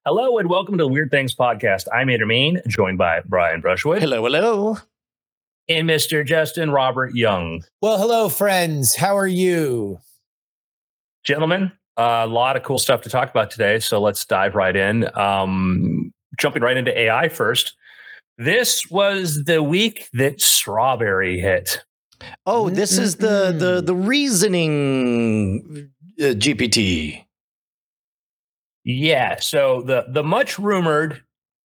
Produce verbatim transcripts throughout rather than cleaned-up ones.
Hello and welcome to the Weird Things Podcast. I'm Andrew Main, joined by Brian Brushwood. Hello, hello. And Mister Justin Robert Young. Well, hello, friends. How are you? Gentlemen, a lot of cool stuff to talk about today, so let's dive right in. Um, jumping right into A I first. This was the week that Strawberry hit. Oh, this mm-hmm. is the the the reasoning uh, G P T. Yeah, so the the much rumored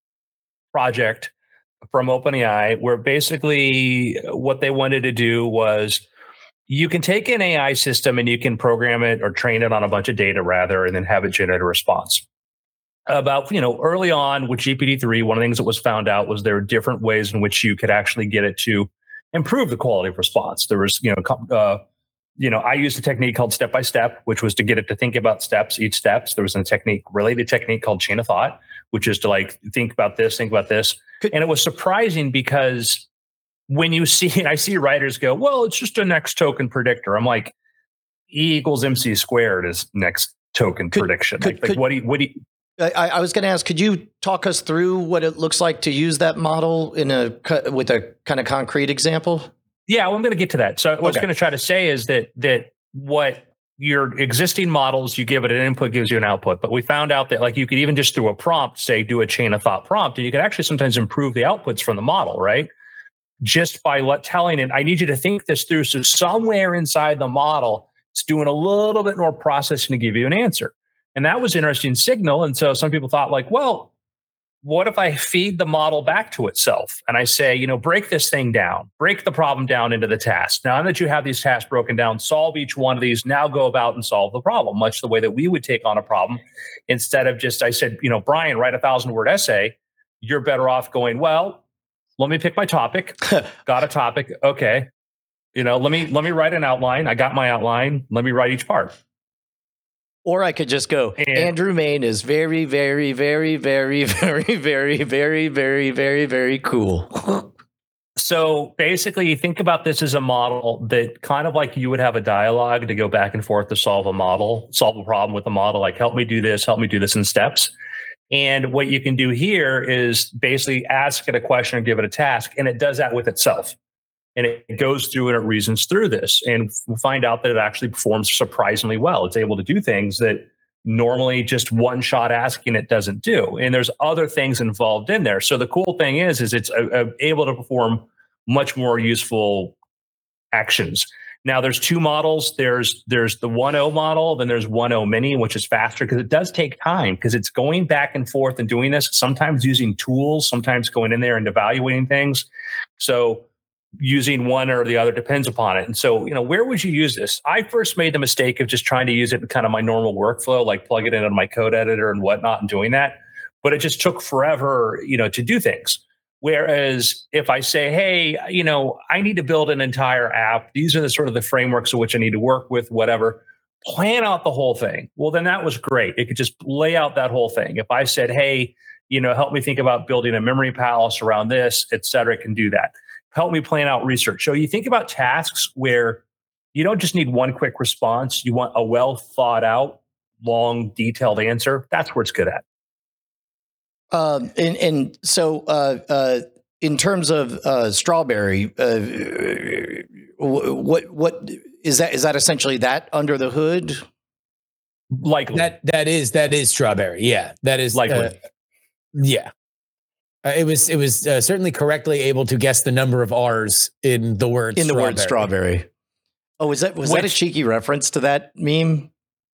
project from OpenAI, where basically what they wanted to do was you can take an A I system and you can program it or train it on a bunch of data rather, and then have it generate a response. About, you know, early on with G P T three, one of the things that was found out was there were different ways in which you could actually get it to improve the quality of response. There was, you know, uh, you know, I used a technique called step by step, which was to get it to think about steps, each steps. There was a technique, related technique called chain of thought, which is to like think about this, think about this. And it was surprising because when you see, and I see writers go, well, it's just a next token predictor. I'm like, E equals M C squared is next token could, prediction. Could, like, could, like what do you, what do you, I, I was going to ask, could you talk us through what it looks like to use that model in a with a kind of concrete example? Yeah, well, I'm going to get to that. So what okay. I was going to try to say is that that what your existing models, you give it an input, gives you an output. But we found out that like you could even just through a prompt, say, do a chain of thought prompt, and you could actually sometimes improve the outputs from the model, right? Just by let, telling it, I need you to think this through. So somewhere inside the model, it's doing a little bit more processing to give you an answer. And that was an interesting signal. And so some people thought like, well, what if I feed the model back to itself and I say, you know, break this thing down, break the problem down into the tasks. Now that you have these tasks broken down, solve each one of these, now go about and solve the problem, much the way that we would take on a problem. Instead of just, I said, you know, Brian, write a thousand word essay. You're better off going, well, let me pick my topic. Got a topic. Okay. You know, let me, let me write an outline. I got my outline. Let me write each part. Or I could just go, and Andrew Main is very, very, very, very, very, very, very, very, very, very cool. So basically, you think about this as a model that kind of like you would have a dialogue to go back and forth to solve a model, solve a problem with a model, like help me do this, help me do this in steps. And what you can do here is basically ask it a question or give it a task, and it does that with itself. And it goes through and it reasons through this, and we'll find out that it actually performs surprisingly well. It's able to do things that normally just one shot asking it doesn't do. And there's other things involved in there. So the cool thing is, is it's a, a, able to perform much more useful actions. Now there's two models. There's there's the one point oh model, then there's one point oh mini, which is faster because it does take time because it's going back and forth and doing this, sometimes using tools, sometimes going in there and evaluating things. So using one or the other depends upon it. And so, you know, where would you use this? I first made the mistake of just trying to use it in kind of my normal workflow, like plug it into my code editor and whatnot and doing that. But it just took forever, you know, to do things. Whereas if I say, hey, you know, I need to build an entire app. These are the sort of the frameworks of which I need to work with, whatever, plan out the whole thing. Well, then that was great. It could just lay out that whole thing. If I said, hey, you know, help me think about building a memory palace around this, et cetera, it can do that. Help me plan out research. So you think about tasks where you don't just need one quick response. You want a well thought out, long, detailed answer. That's where it's good at. Um, and, and so uh, uh, in terms of uh, Strawberry, uh, what what is that? Is that essentially that under the hood? Likely. That that is that is Strawberry. Yeah, that is likely. Uh, yeah. Uh, it was it was uh, certainly correctly able to guess the number of R's in the word in strawberry. the word strawberry. Oh, was that was Which, that a cheeky reference to that meme?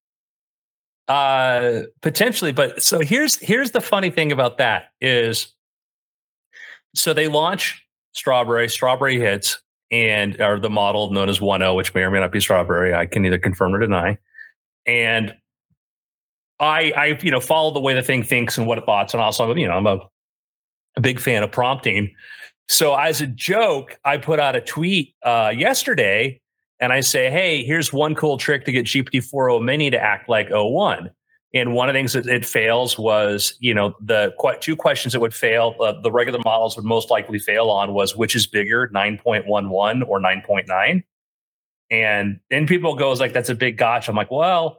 Uh, potentially, but so here's here's the funny thing about that is, so they launch Strawberry, Strawberry hits, and are the model known as one point oh, which may or may not be Strawberry. I can neither confirm or deny. And I I you know follow the way the thing thinks and what it thoughts, and also you know I'm a a big fan of prompting. So as a joke, I put out a tweet uh, yesterday and I say, hey, here's one cool trick to get G P T four point oh mini to act like oh one. And one of the things that it fails was, you know, the qu- two questions that would fail, uh, the regular models would most likely fail on was which is bigger, nine point one one or nine point nine. And then people goes like, that's a big gotcha. I'm like, well,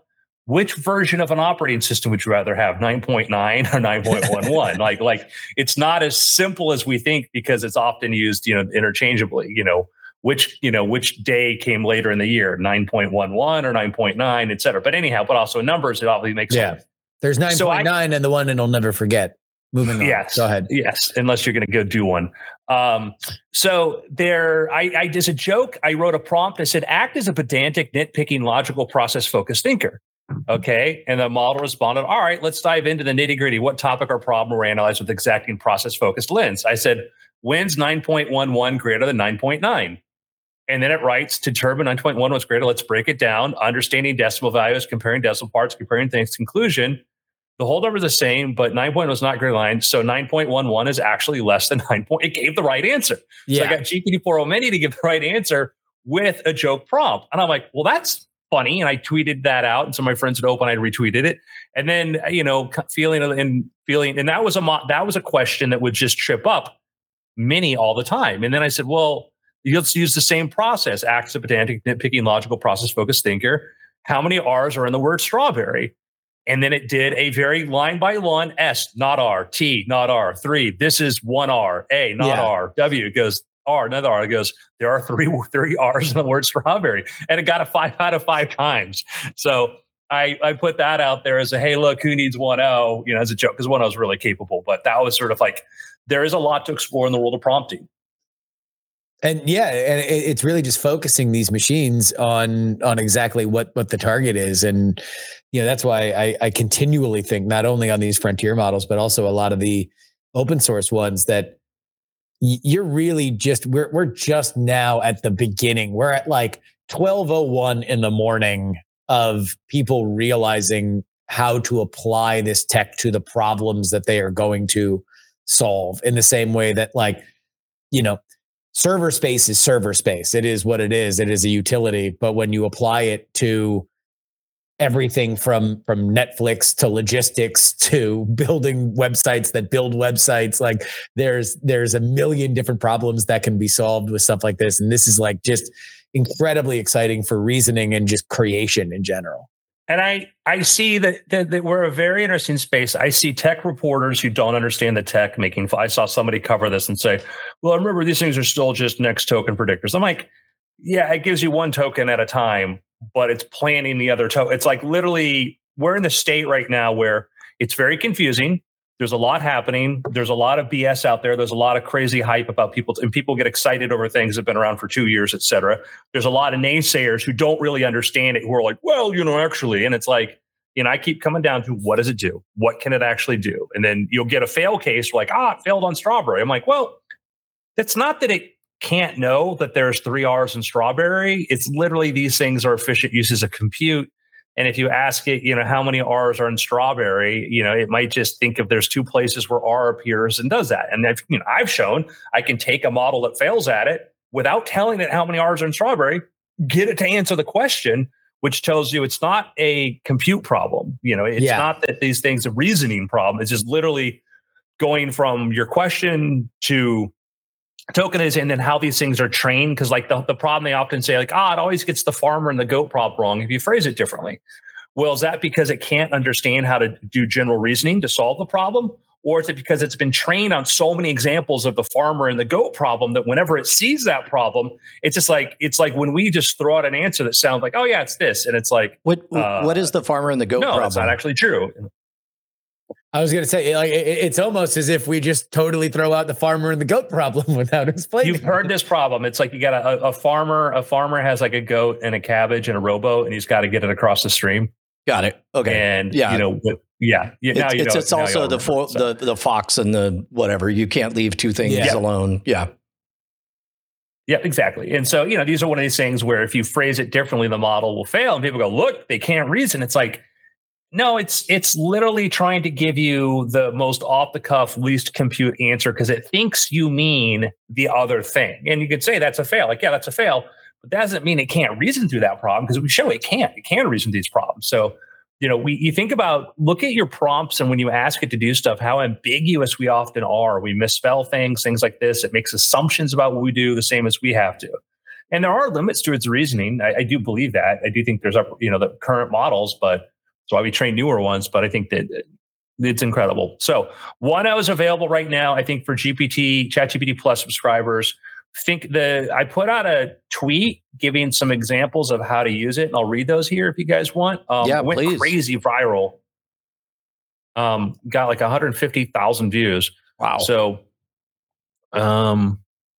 which version of an operating system would you rather have, nine point nine or nine point one one? like, like it's not as simple as we think, because it's often used, you know, interchangeably. You know, which, you know, which day came later in the year, nine point one one or nine point nine, et cetera. But anyhow, but also in numbers, it obviously makes yeah. sense. There's nine point nine so and the one that I'll never forget. Moving on. Yes. Go ahead. Yes. Unless you're going to go do one. Um, so there, I, I, as a joke, I wrote a prompt. I said, act as a pedantic, nitpicking, logical, process-focused thinker. Okay. And the model responded, all right, let's dive into the nitty gritty. What topic or problem were analyzed with exacting process-focused lens? I said, when's nine point one one greater than nine point nine? And then it writes, to determine nine point one was greater, let's break it down. Understanding decimal values, comparing decimal parts, comparing things, conclusion. The whole number is the same, but nine point one was not greater than nine. So nine point one one is actually less than nine. Point, it gave the right answer. Yeah. So I got G P T four o Mini to give the right answer with a joke prompt. And I'm like, well, that's funny. And I tweeted that out. And some of my friends had opened, I retweeted it. And then, you know, feeling and feeling, and that was a, mo- that was a question that would just trip up Mini all the time. And then I said, well, let's use the same process. Act as a pedantic, nitpicking, logical, process-focused thinker. How many R's are in the word strawberry? And then it did a very line by line, S, not R, T, not R, three. This is one R, A, not yeah. R, W. It goes R, another R. It goes, there are three, three R's in the word strawberry. And it got a five out of five times. So I, I put that out there as a, hey, look, who needs one oh, you know, as a joke, because one oh is really capable. But that was sort of like, there is a lot to explore in the world of prompting. And yeah, and it's really just focusing these machines on on exactly what what the target is. And you know, that's why I, I continually think not only on these frontier models, but also a lot of the open source ones, that you're really just we're we're just now at the beginning. We're at like twelve oh one in the morning of people realizing how to apply this tech to the problems that they are going to solve, in the same way that, like, you know, server space is server space. It is what it is. It is a utility. But when you apply it to everything from from Netflix to logistics to building websites that build websites, like there's there's a million different problems that can be solved with stuff like this. And this is like just incredibly exciting for reasoning and just creation in general. And I, I see that, that, that we're a very interesting space. I see tech reporters who don't understand the tech making. I saw somebody cover this and say, well, remember, these things are still just next token predictors. I'm like, yeah, it gives you one token at a time, but it's planning the other token. It's like literally, we're in the state right now where it's very confusing. There's a lot happening. There's a lot of B S out there. There's a lot of crazy hype about people, and people get excited over things that have been around for two years, et cetera. There's a lot of naysayers who don't really understand it, who are like, well, you know, actually, and it's like, you know, I keep coming down to, what does it do? What can it actually do? And then you'll get a fail case like, ah, it failed on strawberry. I'm like, well, it's not that it can't know that there's three R's in strawberry. It's literally, these things are efficient uses of compute. And if you ask it, you know, how many R's are in strawberry, you know, it might just think if there's two places where R appears and does that. And I've, you know, I've shown I can take a model that fails at it without telling it how many R's are in strawberry, get it to answer the question, which tells you it's not a compute problem. You know, it's yeah. not that these things are a reasoning problem. It's just literally going from your question to tokenization, and then how these things are trained. Because like the, the problem they often say, like, ah, oh, it always gets the farmer and the goat prop wrong if you phrase it differently. Well, is that because it can't understand how to do general reasoning to solve the problem? Or is it because it's been trained on so many examples of the farmer and the goat problem that whenever it sees that problem, it's just like, it's like when we just throw out an answer that sounds like, oh yeah, it's this. And it's like, what, uh, what is the farmer and the goat no, problem? That's not actually true. I was going to say, like, it's almost as if we just totally throw out the farmer and the goat problem without explaining. You've heard this problem. It's like you got a, a farmer. A farmer has like a goat and a cabbage and a rowboat, and he's got to get it across the stream. Got it. Okay. And yeah, you know, yeah. yeah now it's you it's, know, it's also the, fo- so. the the fox and the whatever. You can't leave two things yeah. alone. Yeah. Yeah, exactly. And so, you know, these are one of these things where if you phrase it differently, the model will fail, and people go, "Look, they can't reason." It's like, no, it's it's literally trying to give you the most off-the-cuff, least compute answer because it thinks you mean the other thing. And you could say that's a fail. Like, yeah, that's a fail. But that doesn't mean it can't reason through that problem, because we show it can't. It can reason these problems. So, you know, we you think about, look at your prompts, and when you ask it to do stuff, how ambiguous we often are. We misspell things, things like this. It makes assumptions about what we do the same as we have to. And there are limits to its reasoning. I, I do believe that. I do think there's, you know, the current models, but why we train newer ones, but I think that it's incredible. So one O is available right now, I think, for G P T, ChatGPT Plus subscribers. Think the I put out a tweet giving some examples of how to use it, and I'll read those here if you guys want. Um, yeah, it went please. crazy viral. Um, got like one hundred fifty thousand views. Wow. So, um,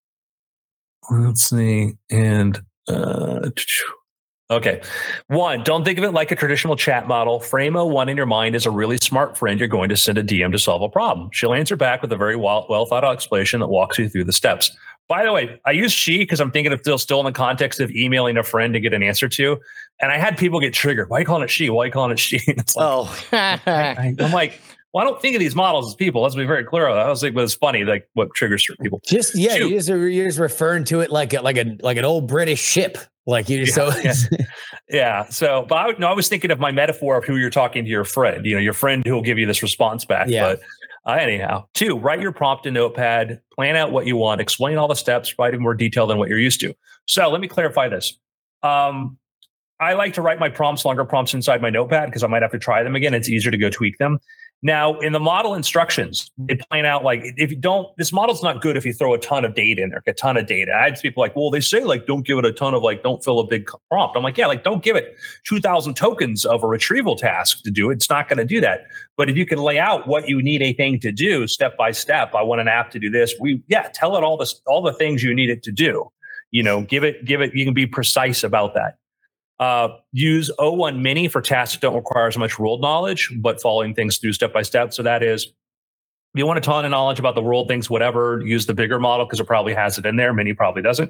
let's see, and uh, okay. One, don't think of it like a traditional chat model. Frame O one in your mind is a really smart friend you're going to send a D M to solve a problem. She'll answer back with a very well, well thought out explanation that walks you through the steps. By the way, I use she because I'm thinking of still still in the context of emailing a friend to get an answer to. And I had people get triggered. Why are you calling it she? Why are you calling it she? Like, oh, I, I'm like, well, I don't think of these models as people. Let's be very clear on that. I was like, but it's funny, like what triggers for people. Just yeah, Shoot. you just you're just referring to it like a, like a like an old British ship. Like you just yeah, so yeah. yeah. So, but I, no, I was thinking of my metaphor of who you're talking to your friend. You know, your friend who will give you this response back. Yeah. But uh, anyhow, two, write your prompt in Notepad, plan out what you want, explain all the steps, write in more detail than what you're used to. So let me clarify this. Um, I like to write my prompts, longer prompts inside my Notepad because I might have to try them again. It's easier to go tweak them. Now, in the model instructions, they plan out like if you don't, this model's not good if you throw a ton of data in there, a ton of data. I had people like, well, they say like don't give it a ton of like, don't fill a big prompt. I'm like, yeah, like don't give it two thousand tokens of a retrieval task to do it. It's not going to do that. But if you can lay out what you need a thing to do step by step, I want an app to do this. We yeah, tell it all this, all the things you need it to do. You know, give it, give it. You can be precise about that. Uh, use O one Mini for tasks that don't require as much world knowledge, but following things through step by step. So that is, if you want a ton of knowledge about the world, things, whatever, use the bigger model because it probably has it in there. Mini probably doesn't.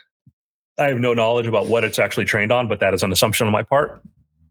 I have no knowledge about what it's actually trained on, but that is an assumption on my part.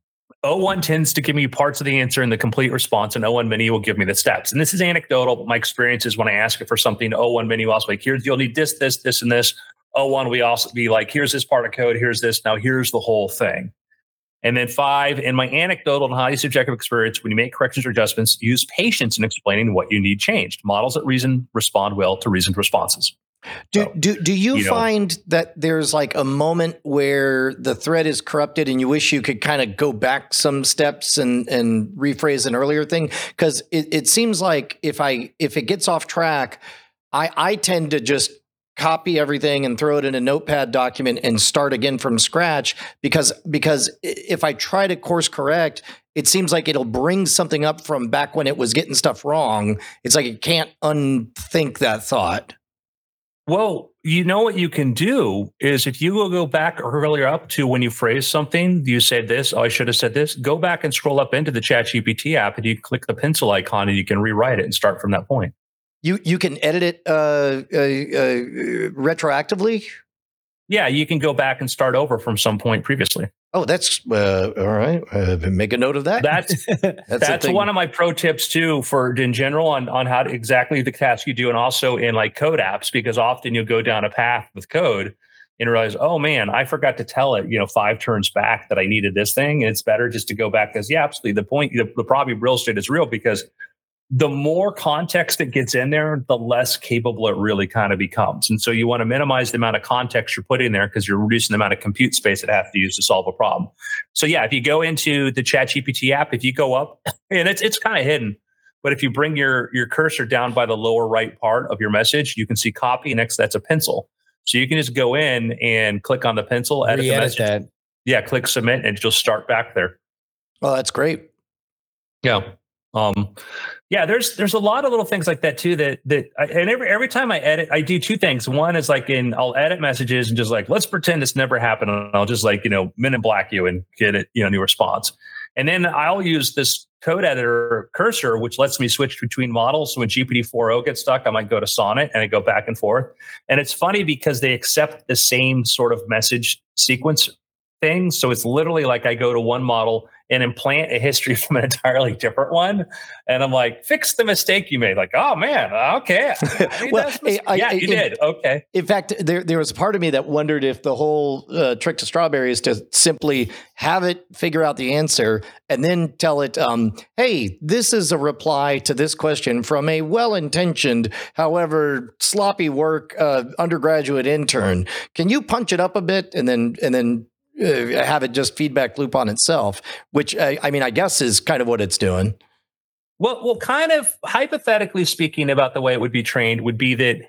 O one tends to give me parts of the answer and the complete response, and O one Mini will give me the steps. And this is anecdotal, but my experience is when I ask it for something, O one Mini will also like, here's, you'll need this, this, this, and this. O one, we also be like, here's this part of code, here's this, now here's the whole thing. And then five, in my anecdotal and highly subjective experience, when you make corrections or adjustments, use patience in explaining what you need changed. Models that reason respond well to reasoned responses. Do So, do do you, you find know, that there's like a moment where the thread is corrupted and you wish you could kind of go back some steps and and rephrase an earlier thing? Because it, it seems like if I if it gets off track, I I tend to just copy everything and throw it in a notepad document and start again from scratch because because if I try to course correct, it seems like it'll bring something up from back when it was getting stuff wrong. It's like it can't unthink that thought. Well, you know what you can do is if you will go back earlier up to when you phrase something, you said this, oh, I should have said this, go back and scroll up into the ChatGPT app and you click the pencil icon and you can rewrite it and start from that point. You you can edit it uh, uh, uh, retroactively? Yeah, you can go back and start over from some point previously. Oh, that's uh, all right. Uh, make a note of that. That's that's, that's one of my pro tips too for in general on on how to exactly the task you do, and also in like code apps, because often you'll go down a path with code and realize, oh man, I forgot to tell it, you know, five turns back that I needed this thing. And it's better just to go back because yeah, absolutely. The point, the, the problem of real estate is real because the more context that gets in there, the less capable it really kind of becomes. And so you want to minimize the amount of context you're putting in there because you're reducing the amount of compute space it has to use to solve a problem. So yeah, if you go into the ChatGPT app, if you go up, and it's it's kind of hidden, but if you bring your your cursor down by the lower right part of your message, you can see copy. Next, that's a pencil. So you can just go in and click on the pencil, edit the message. That. Yeah, click submit, and you'll start back there. Oh, that's great. Yeah. Um, yeah, there's there's a lot of little things like that too. That that I, and every every time I edit, I do two things. One is like in I'll edit messages and just like let's pretend this never happened, and I'll just like you know Men in Black you and get it you know new response. And then I'll use this code editor cursor, which lets me switch between models. So when G P T four o gets stuck, I might go to Sonnet and I go back and forth. And it's funny because they accept the same sort of message sequence thing. So it's literally like I go to one model and implant a history from an entirely different one. And I'm like, fix the mistake you made. Like, oh man, okay. well, I, I, yeah, you in, did. Okay. In fact, there there was a part of me that wondered if the whole uh, trick to Strawberry is to simply have it figure out the answer and then tell it, um, hey, this is a reply to this question from a well-intentioned, however sloppy work uh, undergraduate intern. Can you punch it up a bit and then and then uh, have it just feedback loop on itself, which I, I mean, I guess is kind of what it's doing. Well, well, kind of hypothetically speaking about the way it would be trained would be that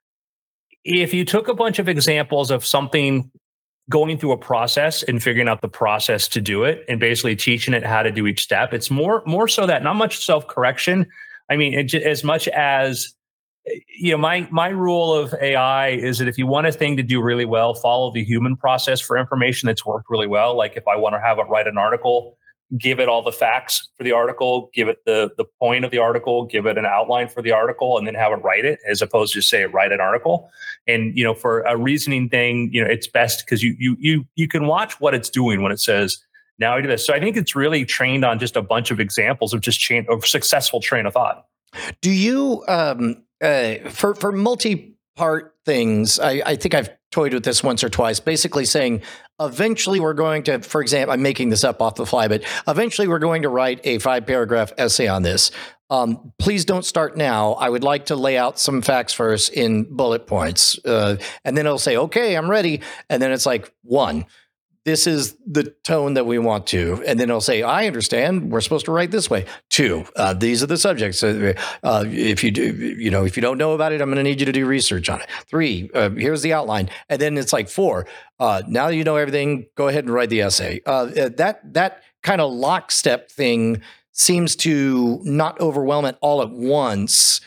if you took a bunch of examples of something going through a process and figuring out the process to do it and basically teaching it how to do each step, it's more more so that not much self-correction. I mean, it, as much as, you know, my my rule of A I is that if you want a thing to do really well, follow the human process for information that's worked really well. Like if I want to have it write an article, give it all the facts for the article, give it the the point of the article, give it an outline for the article, and then have it write it, as opposed to say write an article. And you know, for a reasoning thing, you know, it's best because you you you you can watch what it's doing when it says, now I do this. So I think it's really trained on just a bunch of examples of just chain of successful train of thought. Do you um uh for for multi-part things, I, I think I've toyed with this once or twice, basically saying eventually we're going to, for example, I'm making this up off the fly, but eventually we're going to write a five paragraph essay on this. Um, please don't start now. I would like to lay out some facts first in bullet points. Uh, and then it'll say, okay, I'm ready. And then it's like, one, this is the tone that we want to. And then it'll say, I understand, we're supposed to write this way. Two, uh, these are the subjects. Uh, uh, if you do, you know, if you don't know about it, I'm going to need you to do research on it. Three, uh, here's the outline. And then it's like four, uh, now that you know everything, go ahead and write the essay. Uh, that, that kind of lockstep thing seems to not overwhelm it all at once.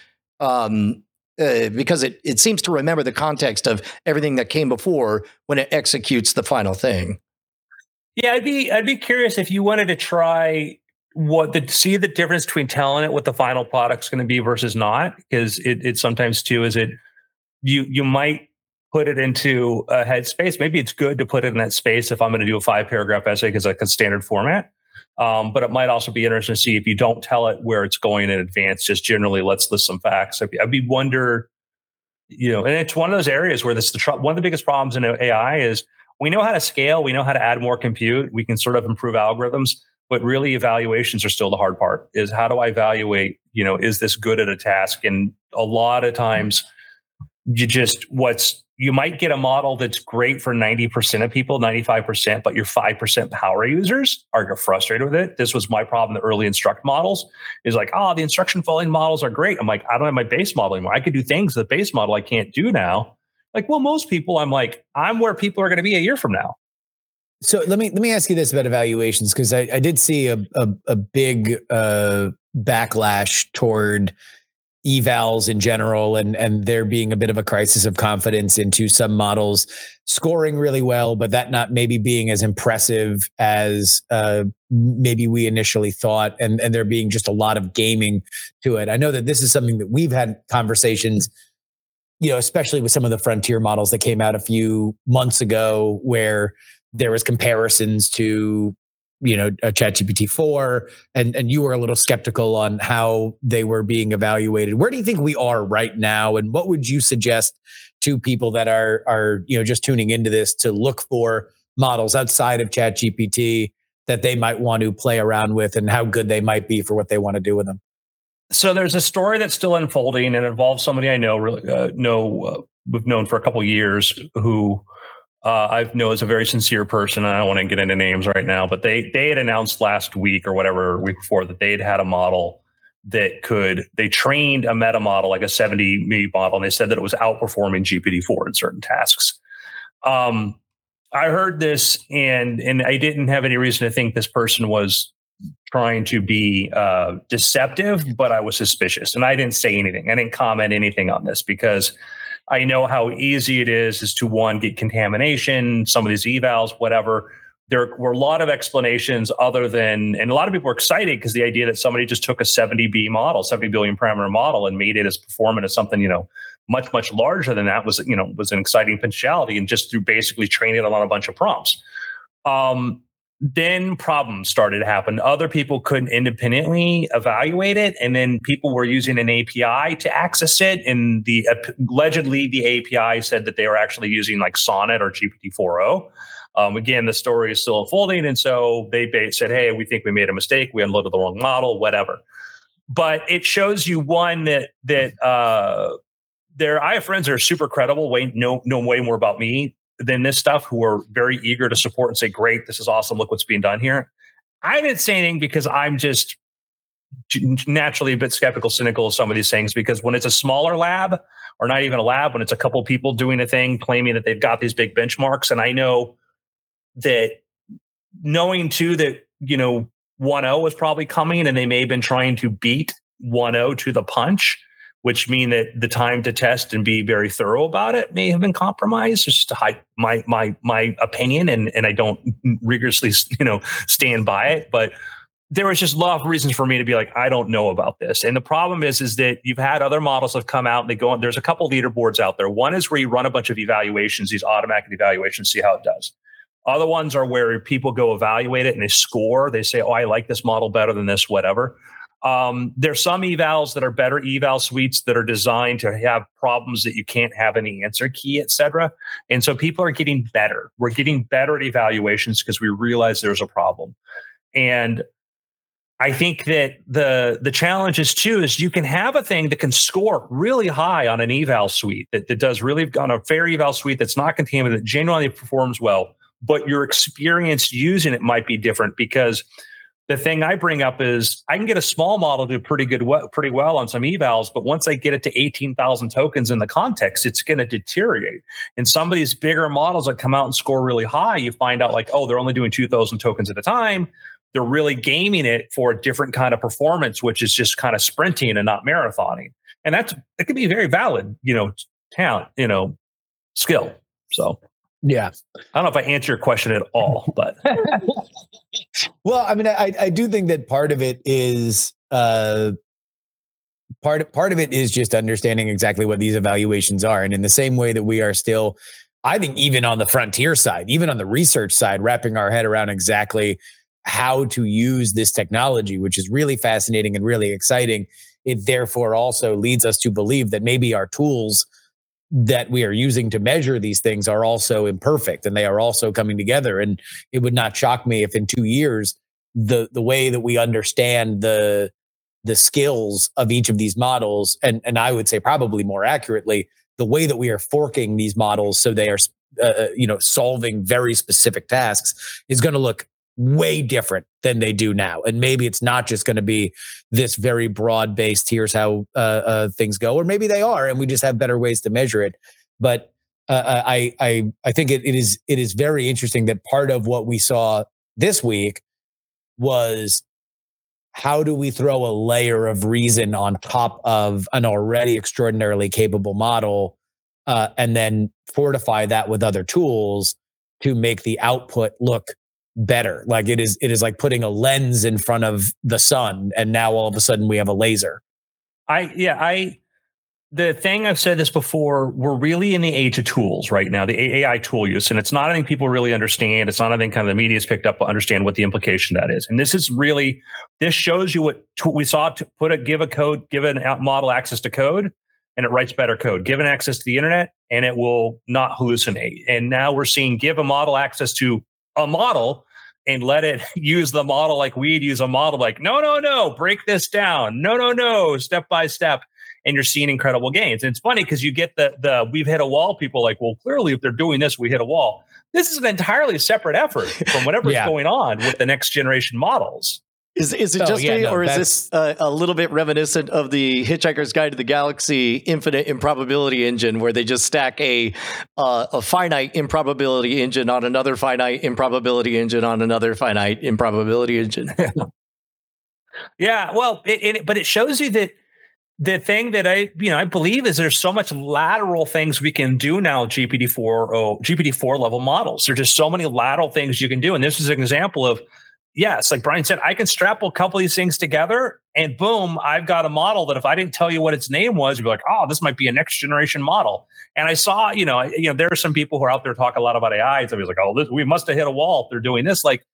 Um, Uh, because it, it seems to remember the context of everything that came before when it executes the final thing. Yeah, I'd be I'd be curious if you wanted to try what the see the difference between telling it what the final product's going to be versus not, because it it sometimes too is it you you might put it into a headspace. Maybe it's good to put it in that space if I'm going to do a five paragraph essay because like a standard format. Um, but it might also be interesting to see if you don't tell it where it's going in advance. Just generally, let's list some facts. I'd be, I'd be wonder, you know, and it's one of those areas where this the tr- one of the biggest problems in A I is we know how to scale, we know how to add more compute, we can sort of improve algorithms, but really evaluations are still the hard part. Is how do I evaluate? You know, is this good at a task? And a lot of times, you just what's you might get a model that's great for ninety percent of people, ninety-five percent, but your five percent power users are frustrated with it. This was my problem. The early instruct models is like, oh, the instruction following models are great. I'm like, I don't have my base model anymore. I could do things the base model I can't do now. Like, well, most people, I'm like, I'm where people are going to be a year from now. So let me let me ask you this about evaluations, because I, I did see a a, a big uh, backlash toward evals in general, and and there being a bit of a crisis of confidence into some models scoring really well, but that not maybe being as impressive as uh, maybe we initially thought, and and there being just a lot of gaming to it. I know that this is something that we've had conversations, you know, especially with some of the frontier models that came out a few months ago, where there was comparisons to, you know, a ChatGPT four, and, and you were a little skeptical on how they were being evaluated. Where do you think we are right now? And what would you suggest to people that are, are, you know, just tuning into this to look for models outside of ChatGPT that they might want to play around with, and how good they might be for what they want to do with them? So there's a story that's still unfolding, and it involves somebody I know, really uh, know, uh, we've known for a couple of years, who Uh, I know is a very sincere person. I don't want to get into names right now, but they they had announced last week or whatever week before that they had had a model that could, they trained a meta model, like a seventy me model, and they said that it was outperforming G P T four in certain tasks. Um, I heard this, and and I didn't have any reason to think this person was trying to be uh, deceptive, but I was suspicious, and I didn't say anything. I didn't comment anything on this because I know how easy it is, is to one, get contamination, some of these evals, whatever. There were a lot of explanations other than, and a lot of people were excited because the idea that somebody just took a seventy B model, seventy billion parameter model, and made it as performant as something, you know, much, much larger than that was, you know, was an exciting potentiality, and just through basically training it on a bunch of prompts. Um, Then problems started to happen. Other people couldn't independently evaluate it, and then people were using an A P I to access it. And the allegedly the A P I said that they were actually using like Sonnet or G P T four o. Um, again, the story is still unfolding, and so they said, "Hey, we think we made a mistake. We unloaded the wrong model, whatever." But it shows you one that that uh, there. I have friends that are super credible, way know know way more about me than this stuff who are very eager to support and say, great, this is awesome. Look what's being done here. I didn't say anything because I'm just naturally a bit skeptical, cynical of some of these things, because when it's a smaller lab or not even a lab, when it's a couple people doing a thing, claiming that they've got these big benchmarks. And I know that knowing too, that, you know, one oh is probably coming and they may have been trying to beat one oh to the punch, which mean that the time to test and be very thorough about it may have been compromised. It's just high, my, my, my opinion. And, and I don't rigorously, you know, stand by it, but there was just a lot of reasons for me to be like, I don't know about this. And the problem is, is that you've had other models have come out and they go on. There's a couple leaderboards out there. One is where you run a bunch of evaluations, these automatic evaluations, see how it does. Other ones are where people go evaluate it and they score. They say, oh, I like this model better than this, whatever. Um, there's some evals that are better eval suites that are designed to have problems that you can't have any answer key, et cetera. And so people are getting better. We're getting better at evaluations because we realize there's a problem. And I think that the the challenge is too is you can have a thing that can score really high on an eval suite that, that does really on a fair eval suite that's not contaminated, that genuinely performs well, but your experience using it might be different. Because the thing I bring up is I can get a small model do pretty good, pretty well on some evals, but once I get it to eighteen thousand tokens in the context, it's going to deteriorate. And some of these bigger models that come out and score really high, you find out like, oh, they're only doing two thousand tokens at a time. They're really gaming it for a different kind of performance, which is just kind of sprinting and not marathoning. And that's, it can be very valid, you know, talent, you know, skill. So, yeah, I don't know if I answer your question at all, but. Well, I mean, I, I do think that part of it is, uh, part, part of it is just understanding exactly what these evaluations are. And in the same way that we are still, I think even on the frontier side, even on the research side, wrapping our head around exactly how to use this technology, which is really fascinating and really exciting. It therefore also leads us to believe that maybe our tools that we are using to measure these things are also imperfect and they are also coming together. And it would not shock me if in two years, the, the way that we understand the, the skills of each of these models, and, and I would say probably more accurately, the way that we are forking these models so they are, uh, you know, solving very specific tasks is going to look way different than they do now. And maybe it's not just going to be this very broad based, here's how uh, uh, things go, or maybe they are, and we just have better ways to measure it. But uh, I, I, I think it, it is, it is very interesting that part of what we saw this week was how do we throw a layer of reason on top of an already extraordinarily capable model, uh, and then fortify that with other tools to make the output look better. Like it is, it is like putting a lens in front of the sun, and now all of a sudden we have a laser. I, yeah, I, the thing I've said this before, we're really in the age of tools right now, the A I tool use, and it's not anything people really understand. It's not anything kind of the media's picked up to understand what the implication of that is. And this is really, this shows you what t- we saw to put a, give a code, give a model access to code, and it writes better code. Give it access to the internet, and it will not hallucinate. And now we're seeing give a model access to a model and let it use the model like we'd use a model, like, no, no, no, break this down. No, no, no, step by step. And you're seeing incredible gains. And it's funny because you get the, the we've hit a wall, people like, well, clearly if they're doing this, we hit a wall. This is an entirely separate effort from whatever's yeah. going on with the next generation models. Is is it oh, just yeah, me, no, or is this uh, a little bit reminiscent of the Hitchhiker's Guide to the Galaxy infinite improbability engine, where they just stack a uh, a finite improbability engine on another finite improbability engine on another finite improbability engine? Yeah, well, it, it, but it shows you that the thing that I, you know, I believe is there's so much lateral things we can do now. G P T four, oh, G P T four level models. There's just so many lateral things you can do, and this is an example of. Yes, like Brian said, I can strap a couple of these things together and boom, I've got a model that if I didn't tell you what its name was, you'd be like, oh, this might be a next generation model. And I saw, you know, you know, there are some people who are out there talking a lot about A I. So I was like, oh, this, we must have hit a wall if they're doing this. Like,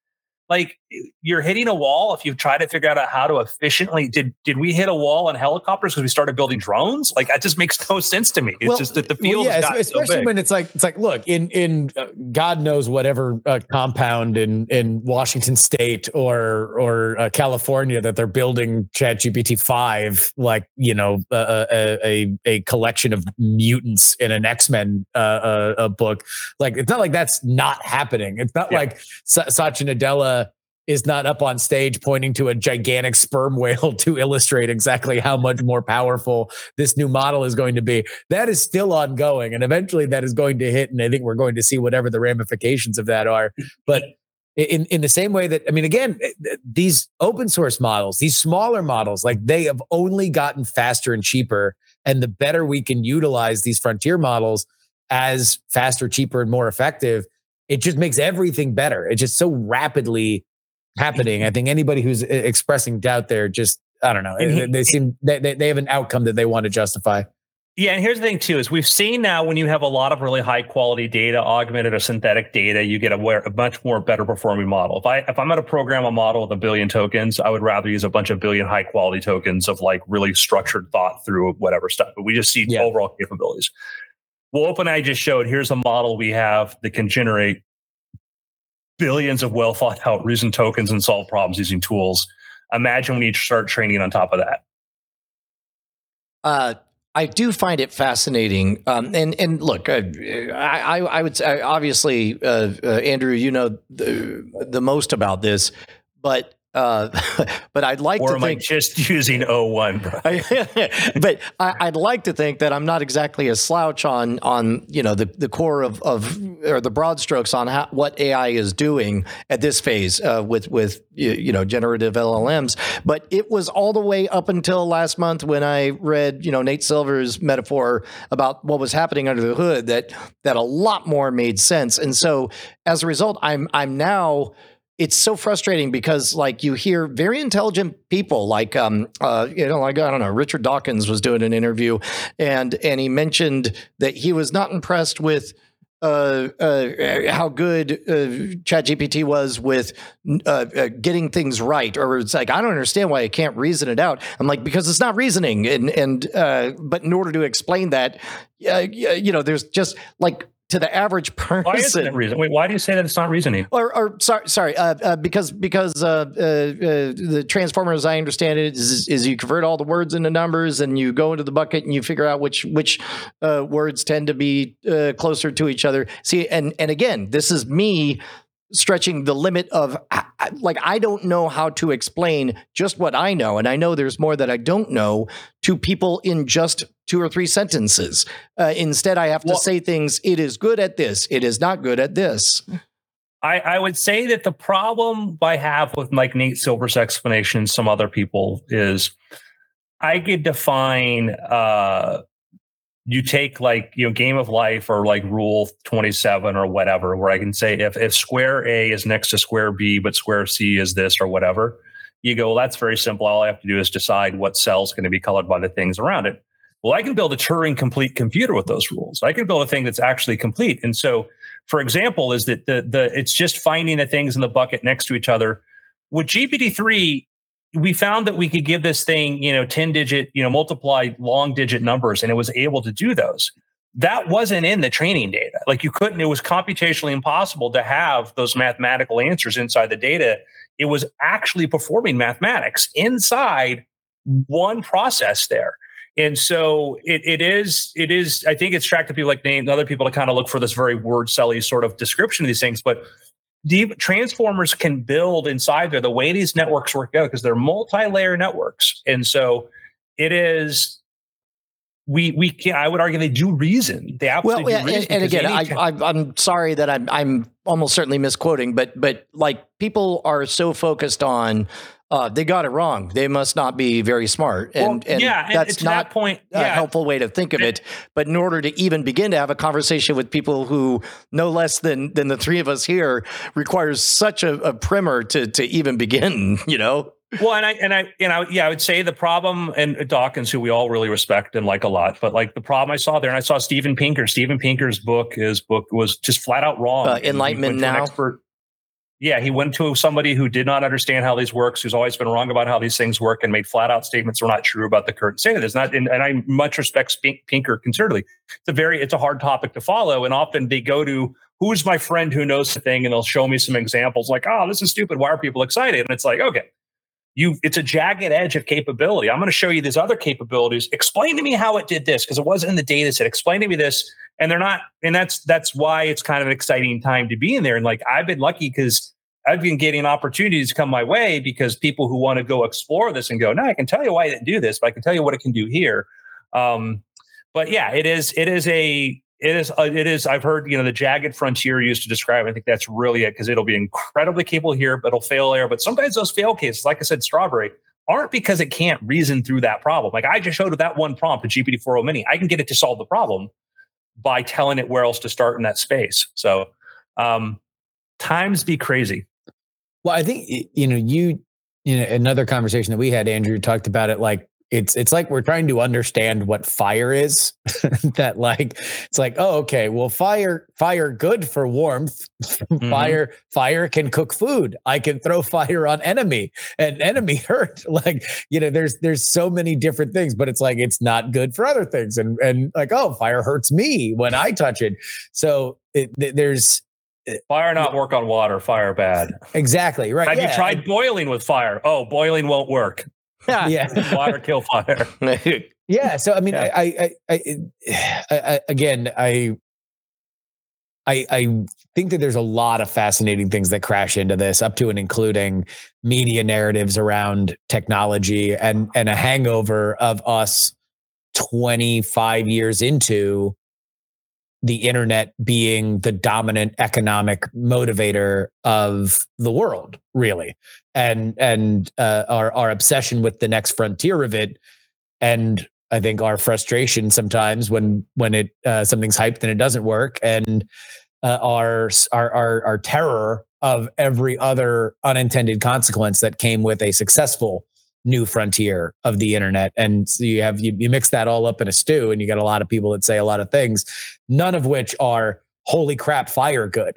like you're hitting a wall if you try to figure out how to efficiently did did we hit a wall on helicopters because we started building drones? Like that just makes no sense to me. It's well, just that the field, well, yeah, especially so big. when it's like it's like look in in uh, God knows whatever uh, compound in in Washington State or or uh, California that they're building ChatGPT five, like you know uh, a, a a collection of mutants in an X-Men uh, uh, a book. Like it's not like that's not happening. It's not yeah. like Sa- Satya Nadella is not up on stage pointing to a gigantic sperm whale to illustrate exactly how much more powerful this new model is going to be. That is still ongoing, and eventually that is going to hit, and I think we're going to see whatever the ramifications of that are. But in, in the same way that, I mean, again, these open source models, these smaller models, like they have only gotten faster and cheaper, and the better we can utilize these frontier models as faster, cheaper, and more effective, it just makes everything better. It's just so rapidly happening. I think anybody who's expressing doubt there, just, I don't know, he, they seem, they, they have an outcome that they want to justify. Yeah. And here's the thing too, is we've seen now when you have a lot of really high quality data, augmented or synthetic data, you get a, a much more better performing model. If I, if I'm going to program a model with a billion tokens, I would rather use a bunch of billion high quality tokens of like really structured thought through whatever stuff, but we just see yeah. overall capabilities. Well, OpenAI just showed, here's a model we have that can generate billions of well thought out reason tokens and solve problems using tools. Imagine when you start training on top of that. Uh, I do find it fascinating. Um, and, and look, uh, I, I would say, obviously, uh, uh, Andrew, you know the, the most about this, but Uh, but I'd like or to am think I just using O one, bro? But I, I'd like to think that I'm not exactly a slouch on on you know the, the core of, of or the broad strokes on how, what A I is doing at this phase uh, with with you know generative L L Ms. But it was all the way up until last month when I read you know Nate Silver's metaphor about what was happening under the hood that that a lot more made sense. And so as a result, I'm I'm now. It's so frustrating because, like, you hear very intelligent people, like, um, uh, you know, like I don't know, Richard Dawkins was doing an interview, and and he mentioned that he was not impressed with uh, uh, how good uh, ChatGPT was with uh, uh, getting things right, or it's like I don't understand why I can't reason it out. I'm like because it's not reasoning, and and uh, but in order to explain that, uh, you know, there's just like. To the average person, why isn't it reason? Wait, why do you say that it's not reasoning? Or, or sorry, sorry, uh, uh, because because uh, uh, uh, the transformer, as I understand it, is, is you convert all the words into numbers, and you go into the bucket, and you figure out which which uh, words tend to be uh, closer to each other. See, and and again, this is me stretching the limit of like I don't know how to explain just what I know, and I know there's more that I don't know to people in just two or three sentences. Uh, instead, I have to well, say things. It is good at this. It is not good at this. I, I would say that the problem I have with like Nate Silver's explanation and some other people is I could define. Uh, You take like, you know, Game of Life or like Rule twenty-seven or whatever, where I can say if, if square A is next to square B, but square C is this or whatever, you go, well, that's very simple. All I have to do is decide what cell is going to be colored by the things around it. Well, I can build a Turing complete computer with those rules. I can build a thing that's actually complete. And so, for example, is that the the it's just finding the things in the bucket next to each other. With G P T three, we found that we could give this thing, you know, ten digit, you know, multiply long digit numbers, and it was able to do those. That wasn't in the training data. Like you couldn't, it was computationally impossible to have those mathematical answers inside the data. It was actually performing mathematics inside one process there. And so it, it is, it is, I think it's attractive people like Nate and other people to kind of look for this very word selly sort of description of these things. But deep transformers can build inside there the way these networks work out because they're multi-layer networks. And so it is, we we can I would argue they do reason. They absolutely well, do reason. And, and again, I, I, I'm sorry that I'm I'm almost certainly misquoting, but but like people are so focused on uh, they got it wrong. They must not be very smart, and, well, and yeah, that's and not that point, a yeah. helpful way to think of it. But in order to even begin to have a conversation with people who know less than than the three of us here requires such a, a primer to to even begin. You know. Well, and I and I and I yeah, I would say the problem, and Dawkins, who we all really respect and like a lot, but like the problem I saw there, and I saw Steven Pinker. Steven Pinker's book, his book was just flat out wrong. Uh, Enlightenment Now. Expert, yeah, he went to somebody who did not understand how these works, who's always been wrong about how these things work, and made flat out statements that were not true about the current state of this. Not, and, and I much respect Pinker considerably. It's a very, it's a hard topic to follow, and often they go to who's my friend who knows the thing, and they'll show me some examples like, oh, this is stupid. Why are people excited? And it's like, okay, you, it's a jagged edge of capability. I'm going to show you these other capabilities. Explain to me how it did this because it wasn't in the data set. Explain to me this. And they're not, and that's that's why it's kind of an exciting time to be in there. And like I've been lucky because I've been getting opportunities come my way because people who want to go explore this and go, no, I can tell you why I didn't do this, but I can tell you what it can do here. Um, but yeah, it is it is a it is a, it is. I've heard you know the jagged frontier used to describe. I think that's really it because it'll be incredibly capable here, but it'll fail there. But sometimes those fail cases, like I said, Strawberry, aren't because it can't reason through that problem. Like I just showed it that one prompt, the G P T four o Mini. I can get it to solve the problem by telling it where else to start in that space. So um, times be crazy. Well, I think, you know, you, you know, another conversation that we had, Andrew, talked about it like, it's it's like we're trying to understand what fire is. That like it's like, oh, okay, well, fire fire good for warmth. Mm-hmm. Fire fire can cook food. I can throw fire on enemy and enemy hurt. Like, you know, there's there's so many different things, but it's like it's not good for other things. And and like, oh, fire hurts me when I touch it. So it, there's fire not work on water, fire bad. Exactly. Right. Have yeah. you tried boiling with fire? Oh, boiling won't work. Yeah. yeah. Water kill fire. Yeah. So, I mean, yeah. I, I, I, I, again, I, I, I think that there's a lot of fascinating things that crash into this, up to and including media narratives around technology and, and a hangover of us twenty-five years into the internet being the dominant economic motivator of the world, really. And, and, uh, our, our obsession with the next frontier of it. And I think our frustration sometimes when, when it, uh, something's hyped and it doesn't work, and, uh, our, our, our, our terror of every other unintended consequence that came with a successful new frontier of the internet. And so you have, you, you mix that all up in a stew, and you got a lot of people that say a lot of things, none of which are holy crap, fire good.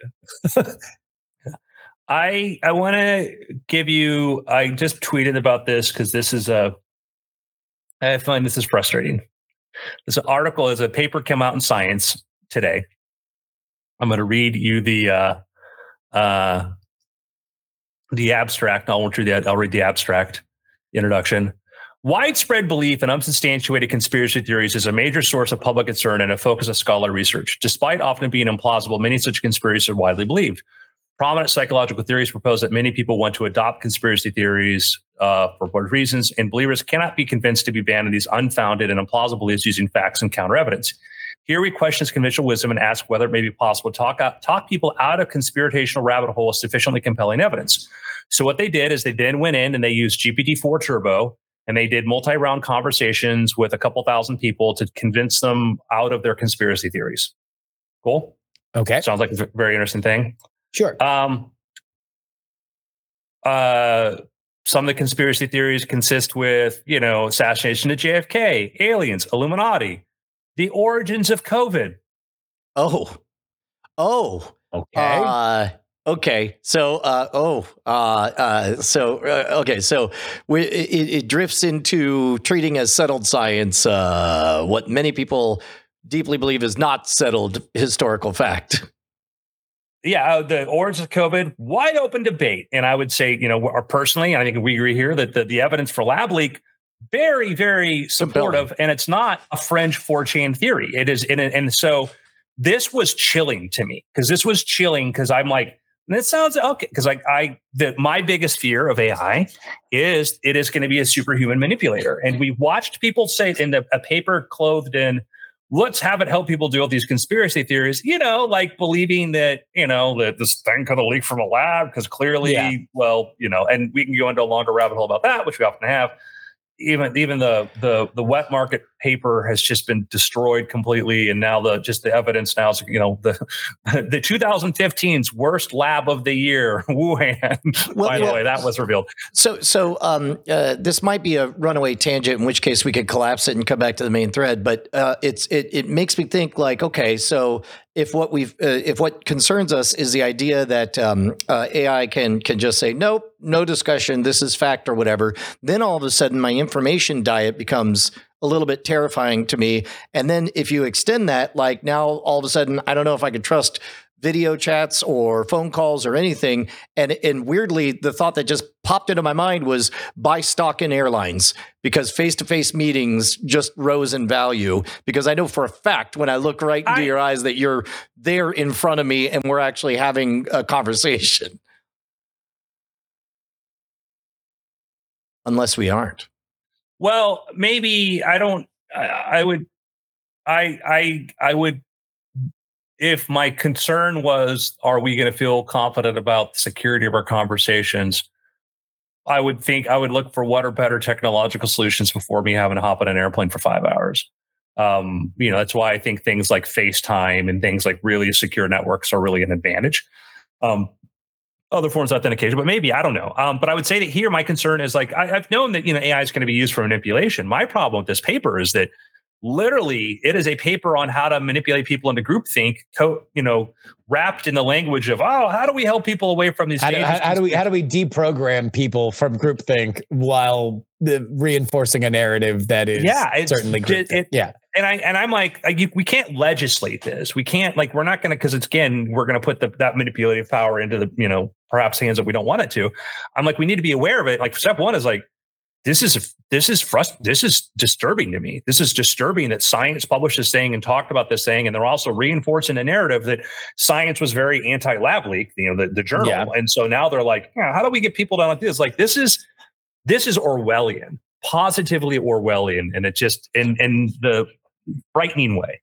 I, I want to give you, I just tweeted about this because this is a, I find this is frustrating. This article is a paper came out in Science today. I'm going to read you the, uh, uh, the abstract. I won't read that. I'll read the abstract. Introduction. Widespread belief in unsubstantiated conspiracy theories is a major source of public concern and a focus of scholarly research. Despite often being implausible, many such conspiracies are widely believed. Prominent psychological theories propose that many people want to adopt conspiracy theories uh, for what reasons, and believers cannot be convinced to be abandon these unfounded and implausible beliefs using facts and counter evidence. Here we question conventional wisdom and ask whether it may be possible to talk, out, talk people out of conspiratorial rabbit hole with sufficiently compelling evidence. So what they did is they then went in and they used G P T four Turbo, and they did multi-round conversations with a couple thousand people to convince them out of their conspiracy theories. Cool? Okay. Sounds like a very interesting thing. Sure. Um, uh, some of the conspiracy theories consist with, you know, assassination of J F K, aliens, Illuminati, the origins of COVID. Oh, oh, okay. Uh, okay. So, uh, oh, uh, uh, so, uh, okay. So we, it, it drifts into treating as settled science, uh, what many people deeply believe is not settled historical fact. Yeah, the origins of COVID, wide open debate. And I would say, you know, personally, I think we agree here that the, the evidence for lab leak, very, very supportive. And it's not a fringe four chan theory. It is. And, and so this was chilling to me because this was chilling because I'm like, that sounds okay. Because like I, the, my biggest fear of A I is it is going to be a superhuman manipulator. And we watched people say in the, a paper clothed in, let's have it help people deal with these conspiracy theories, you know, like believing that, you know, that this thing could have leaked from a lab because clearly, yeah. well, you know, and we can go into a longer rabbit hole about that, which we often have. Even even the the the wet market paper has just been destroyed completely, and now the just the evidence now is, you know, the the twenty fifteen's worst lab of the year. Wuhan. Well, By yeah. the way, that was revealed. So, so um, uh, this might be a runaway tangent, in which case we could collapse it and come back to the main thread. But uh, it's it it makes me think like, okay, so if what we've uh, if what concerns us is the idea that um, uh, A I can can just say nope, no discussion, this is fact or whatever, then all of a sudden my information diet becomes a little bit terrifying to me. And then if you extend that, like now all of a sudden I don't know if I could trust video chats or phone calls or anything. And and weirdly, the thought that just popped into my mind was buy stock in airlines, because face-to-face meetings just rose in value, because I know for a fact when I look right into I, your eyes that you're there in front of me and we're actually having a conversation. Unless we aren't. Well, maybe I don't. I, I would. I I I would. If my concern was, are we going to feel confident about the security of our conversations? I would think I would look for what are better technological solutions before me having to hop on an airplane for five hours. Um, you know, that's why I think things like FaceTime and things like really secure networks are really an advantage. Um, other forms of authentication, but maybe, I don't know. Um, but I would say that here, my concern is like, I, I've known that, you know, A I is going to be used for manipulation. My problem with this paper is that literally it is a paper on how to manipulate people into groupthink, co- you know, wrapped in the language of, oh, how do we help people away from these? How do, how, how do we, how do we deprogram people from groupthink while the reinforcing a narrative that is yeah, it's, certainly it, it, yeah. And I and I'm like, you, we can't legislate this. We can't, like, we're not going to, because it's, again, we're going to put the, that manipulative power into the, you know, perhaps hands that we don't want it to. I'm like, we need to be aware of it. Like, step one is like, this is this is frust- this is disturbing to me. This is disturbing that science published this thing and talked about this thing, and they're also reinforcing the narrative that science was very anti-lab leak, you know, the, the journal. Yeah. And so now they're like, yeah, how do we get people down like this? Like, this is this is Orwellian, positively Orwellian, and it just in in the frightening way.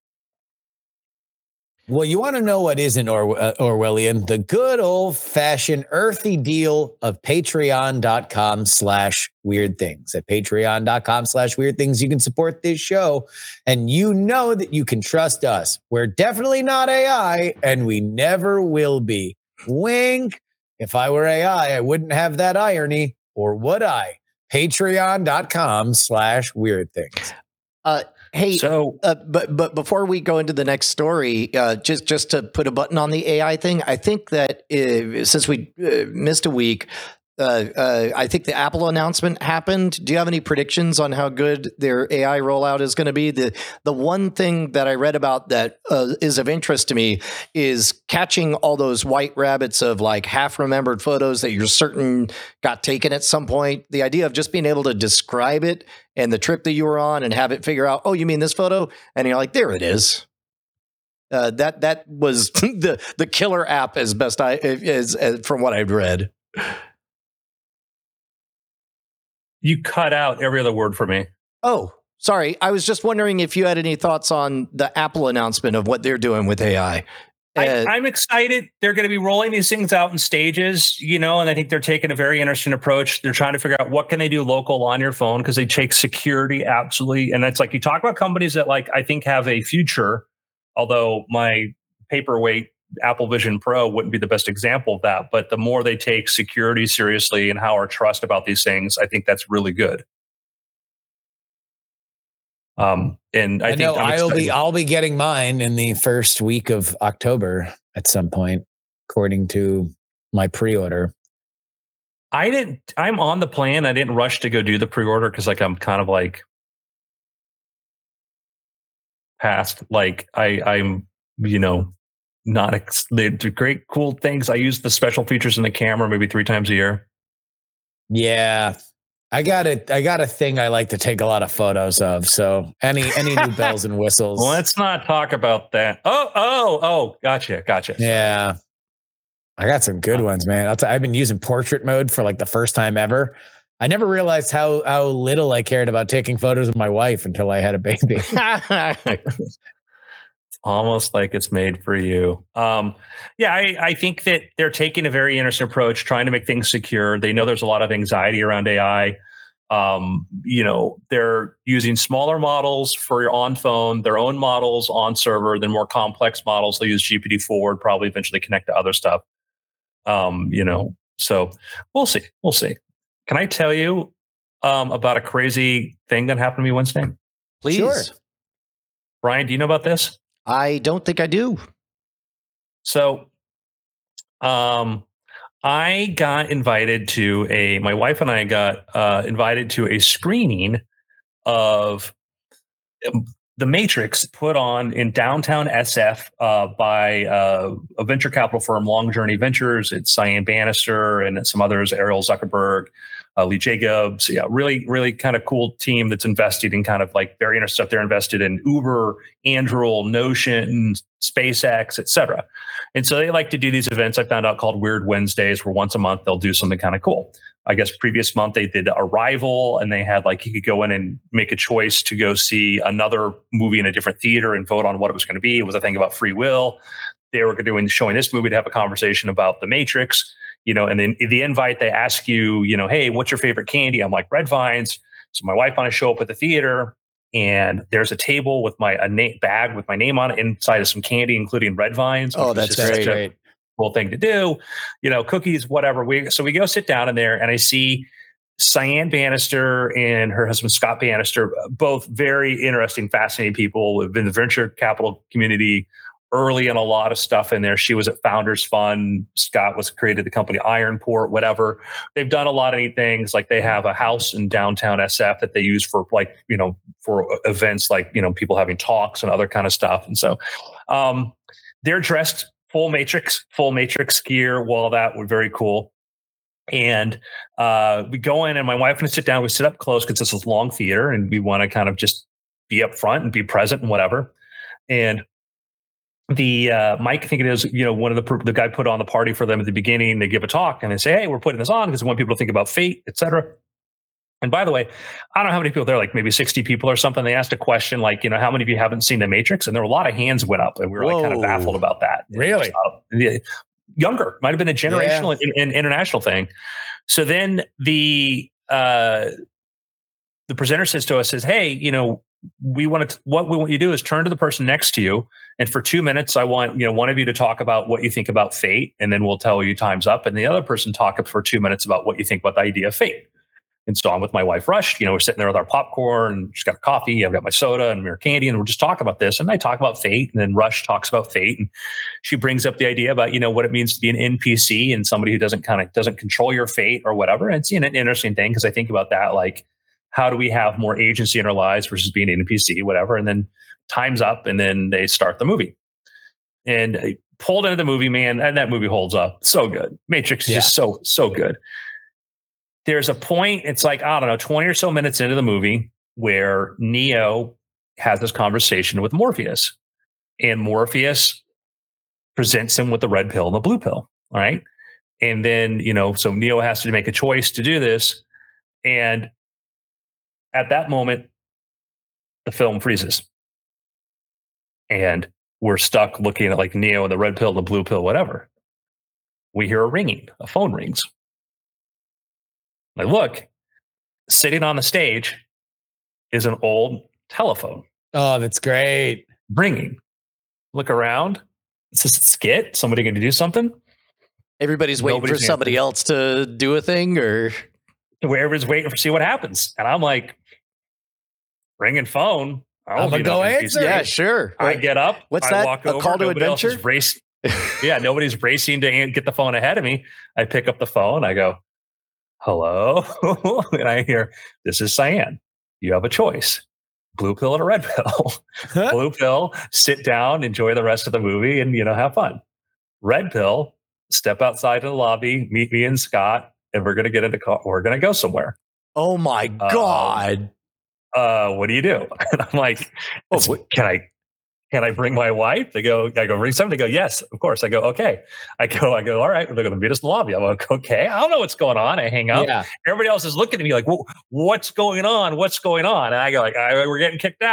Well, you want to know what isn't or- uh, Orwellian? The good old-fashioned earthy deal of patreon.com slash weird things. At patreon.com slash weird things, you can support this show, and you know that you can trust us. We're definitely not A I, and we never will be. Wink. If I were A I, I wouldn't have that irony, or would I? Patreon.com slash weird things. Uh, Hey, so, uh, but but before we go into the next story, uh, just just to put a button on the A I thing, I think that uh, since we uh, missed a week, uh, uh, I think the Apple announcement happened. Do you have any predictions on how good their A I rollout is going to be? The the one thing that I read about that uh, is of interest to me is catching all those white rabbits of like half remembered photos that you're certain got taken at some point. The idea of just being able to describe it and the trip that you were on and have it figure out, oh, you mean this photo? And you're like, there it is. Uh, that that was the the killer app as best I as, as from what I've read. You cut out every other word for me. Oh, sorry. I was just wondering if you had any thoughts on the Apple announcement of what they're doing with A I. I, I'm excited. They're going to be rolling these things out in stages, you know, and I think they're taking a very interesting approach. They're trying to figure out what can they do local on your phone, because they take security absolutely. And it's like, you talk about companies that, like, I think have a future, although my paperweight Apple Vision Pro wouldn't be the best example of that. But the more they take security seriously and how our trust about these things, I think that's really good. Um, and I, I think know I'll be I'll be getting mine in the first week of October at some point, according to my pre-order. I didn't. I'm on the plan. I didn't rush to go do the pre-order because, like, I'm kind of like past. Like, I, I'm, you know, not ex- the, the great cool things. I use the special features in the camera maybe three times a year. Yeah. I got it. I got a thing I like to take a lot of photos of. So any any new bells and whistles. Well, let's not talk about that. Oh, oh, oh, gotcha, gotcha. Yeah, I got some good ones, man. I'll t- I've been using portrait mode for like the first time ever. I never realized how how little I cared about taking photos of my wife until I had a baby. Almost like it's made for you. Um, yeah, I, I think that they're taking a very interesting approach, trying to make things secure. They know there's a lot of anxiety around A I. Um, you know, they're using smaller models for your on phone, their own models on server, then more complex models. They use G P T four, probably eventually connect to other stuff. Um, you know, so we'll see. We'll see. Can I tell you um, about a crazy thing that happened to me Wednesday? Please. Sure. Brian, do you know about this? I don't think I do. So, um, I got invited to a, my wife and I got uh, invited to a screening of um, The Matrix put on in downtown S F uh, by uh, a venture capital firm, Long Journey Ventures. It's Cyan Bannister and some others, Ariel Zuckerberg, uh, Lee Jacobs. Yeah, really, really kind of cool team that's invested in kind of like very interesting stuff. They're invested in Uber, Anduril, Notion, SpaceX, et cetera. And so they like to do these events, I found out, called Weird Wednesdays, where once a month they'll do something kind of cool. I guess previous month they did Arrival, and they had like you could go in and make a choice to go see another movie in a different theater and vote on what it was going to be. It was a thing about free will. They were doing showing this movie to have a conversation about The Matrix, you know, and then the invite, they ask you, you know, hey, what's your favorite candy? I'm like, Red Vines. So my wife and I show up at the theater, and there's a table with my a na- bag with my name on it, inside of some candy, including Red Vines. Oh, that's great. great. Cool thing to do, you know, cookies, whatever. We so we go sit down in there, and I see Cyan Bannister and her husband Scott Bannister, both very interesting, fascinating people within the venture capital community, early in a lot of stuff in there. She was at Founders Fund. Scott was created the company Ironport, whatever. They've done a lot of neat things. Like they have a house in downtown S F that they use for like, you know, for events like, you know, people having talks and other kind of stuff. And so um, they're dressed full Matrix, full Matrix gear. Well, that was very cool. And uh, we go in, and my wife and I sit down. We sit up close because this is long theater, and we want to kind of just be up front and be present and whatever. And the uh, Mike, I think it is, you know, one of the the guy put on the party for them at the beginning. They give a talk and they say, "Hey, we're putting this on because we want people to think about fate, et cetera" And by the way, I don't know how many people there, like maybe sixty people or something. They asked a question like, you know, how many of you haven't seen The Matrix? And there were a lot of hands went up, and we were Whoa. like kind of baffled about that. Really? Uh, yeah, younger, might have been a generational yeah. and, and international thing. So then the uh, the presenter says to us, says, "Hey, you know, we want to, what we want you to do is turn to the person next to you. And for two minutes, I want, you know, one of you to talk about what you think about fate. And then we'll tell you time's up. And the other person talk for two minutes about what you think about the idea of fate." And so I'm with my wife, Rush, you know, we're sitting there with our popcorn, she's got a coffee, I've got my soda and mere candy, and we're just talking about this. And I talk about fate, and then Rush talks about fate. And she brings up the idea about, you know, what it means to be an N P C and somebody who doesn't kind of doesn't control your fate or whatever. And it's, you know, an interesting thing, because I think about that, like, how do we have more agency in our lives versus being an N P C, whatever. And then time's up, and then they start the movie. And I pulled into the movie, man, and that movie holds up. So good. Matrix is yeah. just so, so good. There's a point, it's like, I don't know, twenty or so minutes into the movie where Neo has this conversation with Morpheus. And Morpheus presents him with the red pill and the blue pill. All right. And then, you know, so Neo has to make a choice to do this. And at that moment, the film freezes. And we're stuck looking at like Neo and the red pill, the blue pill, whatever. We hear a ringing, a phone rings. I look, sitting on the stage is an old telephone. Oh, that's great. Ringing. Look around. Is this a skit? Somebody going to do something? Everybody's waiting Nobody's for somebody answering. else to do a thing, or whoever's waiting for see what happens. And I'm like, ringing phone. I'm gonna go answer. Yeah, sure. I get up. What's I that? Walk a over, call to adventure? Race. Yeah, nobody's racing to get the phone ahead of me. I pick up the phone. I go, "Hello," and I hear, "This is Cyan. You have a choice: blue pill or a red pill." Blue pill, sit down, enjoy the rest of the movie, and you know, have fun. Red pill, step outside in the lobby, meet me and Scott, and we're gonna get in the car. We're gonna go somewhere. Oh my god! Um, uh, what do you do? And I'm like, "Oh, can I?" Can I bring my wife? They go, I go, bring somebody. They go, yes, of course. I go, okay. I go, I go, all right. They're going to meet us in the lobby. I'm like, okay. I don't know what's going on. I hang up. Yeah. Everybody else is looking at me like, well, what's going on? What's going on? And I go, like, I, we're getting kicked out.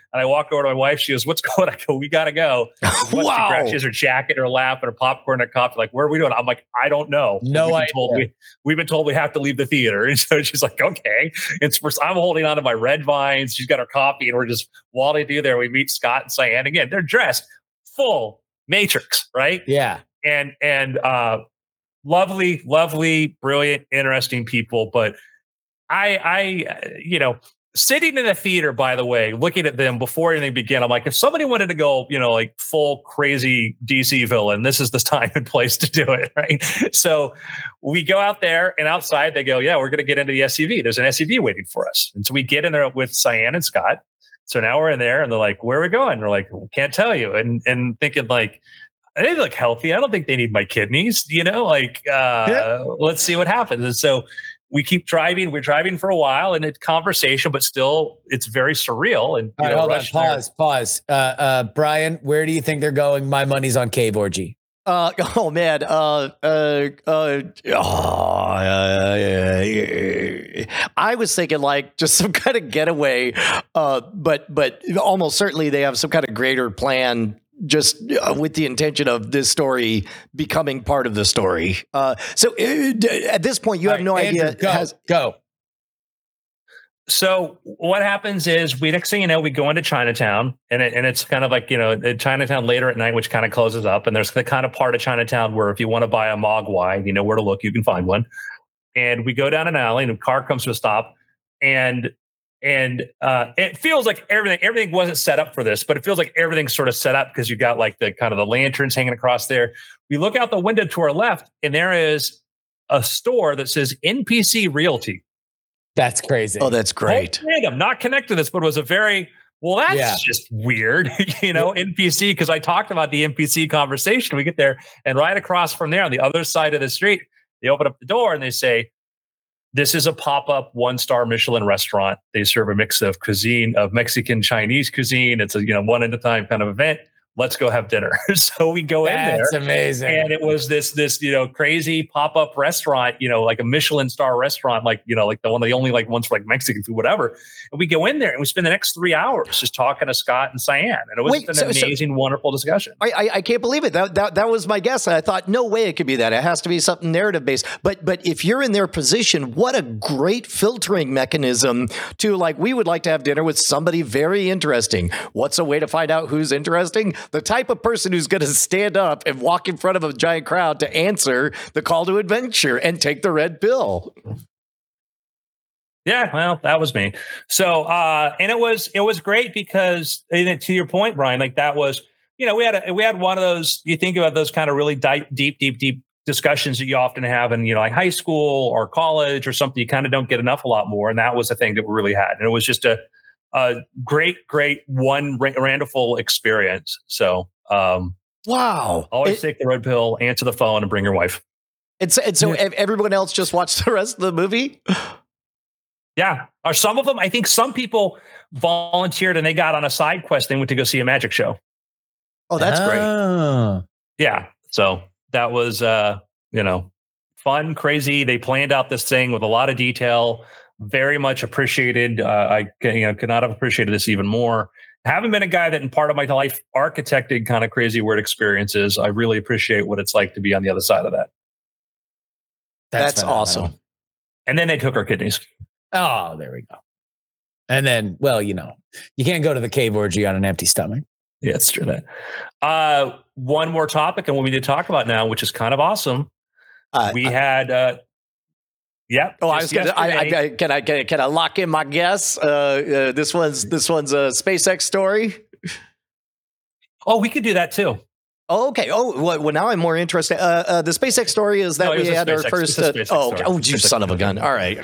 And I walk over to my wife. She goes, "What's going on?" I go, "We got to go." Wow. She has her jacket in her lap and her popcorn and her coffee. Like, where are we doing? I'm like, I don't know. No we've idea. Been told we, we've been told we have to leave the theater. And so she's like, okay. It's first, I'm holding on to my red vines. She's got her coffee and we're just walking through there. We meet Scott and Cyan. Again, they're dressed full Matrix, right? Yeah. And, and, uh, lovely, lovely, brilliant, interesting people. But I, I, you know, sitting in a theater, by the way, looking at them before anything began, I'm like, if somebody wanted to go, you know, like full crazy D C villain, this is the time and place to do it, right? So we go out there, and outside they go, yeah, we're going to get into the S U V. There's an S U V waiting for us. And so we get in there with Cyan and Scott. So now we're in there, and they're like, where are we going? We're like, we can't tell you. And and thinking like, they look healthy. I don't think they need my kidneys, you know, like, uh, yeah. Let's see what happens. And so we keep driving. We're driving for a while, and it's conversation, but still, it's very surreal. And All right, know, hold on, pause, there. pause. Uh, uh, Brian, where do you think they're going? My money's on Cave Orgy. Uh, oh man, uh, uh, uh, oh, uh, I was thinking like just some kind of getaway, uh, but but almost certainly they have some kind of greater plan, just uh, with the intention of this story becoming part of the story. Uh, so uh, at this point, you All have no right, Andrew, idea. Go, has, go. So what happens is we next thing you know, we go into Chinatown, and it, and it's kind of like, you know, Chinatown later at night, which kind of closes up. And there's the kind of part of Chinatown where if you want to buy a Mogwai, you know where to look, you can find one. And we go down an alley, and a car comes to a stop, and and uh, it feels like everything everything wasn't set up for this, but it feels like everything's sort of set up because you got like the kind of the lanterns hanging across there. We look out the window to our left, and there is a store that says N P C Realty. That's crazy. Oh, that's great. I'm not connected to this, but it was a very, well, that's yeah. just weird, you know, N P C, because I talked about the N P C conversation. We get there, and right across from there on the other side of the street, they open up the door and they say, this is a pop-up one-star Michelin restaurant. They serve a mix of cuisine, of Mexican, Chinese cuisine. It's a, you know, one at a time kind of event. Let's go have dinner. So we go That's in there. That's amazing. And it was this, this, you know, crazy pop-up restaurant, you know, like a Michelin star restaurant, like, you know, like the one, the only like ones for like Mexican food, whatever. And we go in there and we spend the next three hours just talking to Scott and Cyan. And it was Wait, an so, amazing, so wonderful discussion. I, I, I can't believe it. That, that, that was my guess. I thought, no way it could be that. It has to be something narrative based. But, but if you're in their position, what a great filtering mechanism to like, we would like to have dinner with somebody very interesting. What's a way to find out who's interesting? The type of person who's going to stand up and walk in front of a giant crowd to answer the call to adventure and take the red pill. Yeah, well, that was me. So, uh, and it was, it was great because, and to your point, Brian, like that was, you know, we had, a, we had one of those, you think about those kind of really deep, deep, deep, deep discussions that you often have in, you know, like high school or college or something, you kind of don't get enough a lot more. And that was the thing that we really had. And it was just a, a great, great one random experience. So, um, wow. Always it, take the red pill, answer the phone, and bring your wife. And so, and so yeah. everyone else just watched the rest of the movie? Yeah. Or some of them, I think some people volunteered and they got on a side quest. They went to go see a magic show. Oh, that's oh. great. Yeah. So that was, uh, you know, fun, crazy. They planned out this thing with a lot of detail. Very much appreciated. Uh, I you know, could not have appreciated this even more. Haven't been a guy that in part of my life architected kind of crazy weird experiences. I really appreciate what it's like to be on the other side of that. That's, That's awesome. And then they took our kidneys. Oh, there we go. And then, well, you know, you can't go to the cave orgy on an empty stomach. Yeah, it's true that. Uh, one more topic and what we need to talk about now, which is kind of awesome. Uh, we uh, had, uh, yeah. Oh, I was gonna. I, I, can I can I, can I lock in my guess? Uh, uh, this one's this one's a SpaceX story. Oh, we could do that too. Oh, okay. Oh, well, well, now I'm more interested. Uh, uh, the Spacex story is that no, we had our first. Uh, oh, oh, you son of a gun! All right.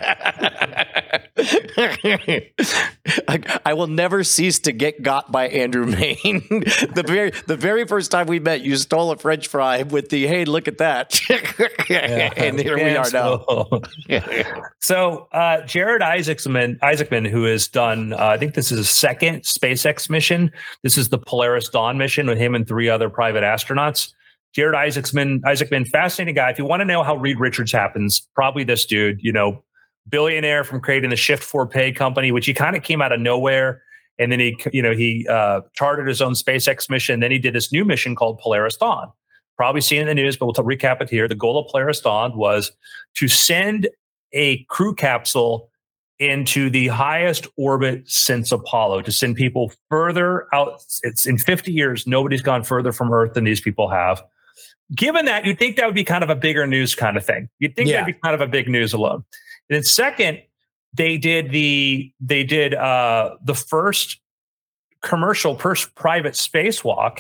I, I will never cease to get got by Andrew Mayne. the very the very first time we met, you stole a French fry with the "Hey, look at that," yeah. and here we are now. So, uh, Jared Isaacman, Isaacman, who has done, uh, I think this is his second SpaceX mission. This is the Polaris Dawn mission with him and three other private astronauts. Jared Isaacman, Isaacman, fascinating guy. If you want to know how Reed Richards happens, probably this dude, you know, billionaire from creating the Shift four Pay company, which he kind of came out of nowhere. And then he, you know, he uh, chartered his own SpaceX mission. Then he did this new mission called Polaris Dawn. Probably seen in the news, but we'll recap it here. The goal of Polaris Dawn was to send a crew capsule into the highest orbit since Apollo, to send people further out. It's in fifty years, nobody's gone further from Earth than these people have. Given that, you'd think that would be kind of a bigger news kind of thing. You'd think yeah. that'd be kind of a big news alone. And then second, they did the they did uh, the first commercial, first private spacewalk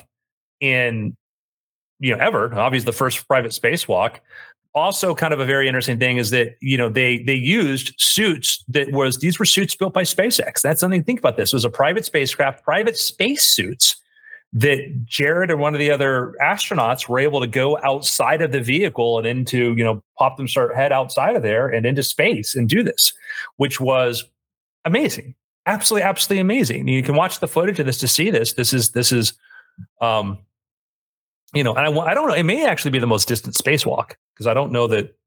in you know ever. Obviously, the first private spacewalk. Also, kind of a very interesting thing is that you know they they used suits that was these were suits built by SpaceX. That's something to think about. This it was a private spacecraft, private space suits that Jared and one of the other astronauts were able to go outside of the vehicle and into, you know, pop them, start head outside of there and into space and do this, which was amazing. Absolutely, absolutely amazing. You can watch the footage of this to see this. This is, this is, um, you know, and I, I don't know, it may actually be the most distant spacewalk because I don't know that.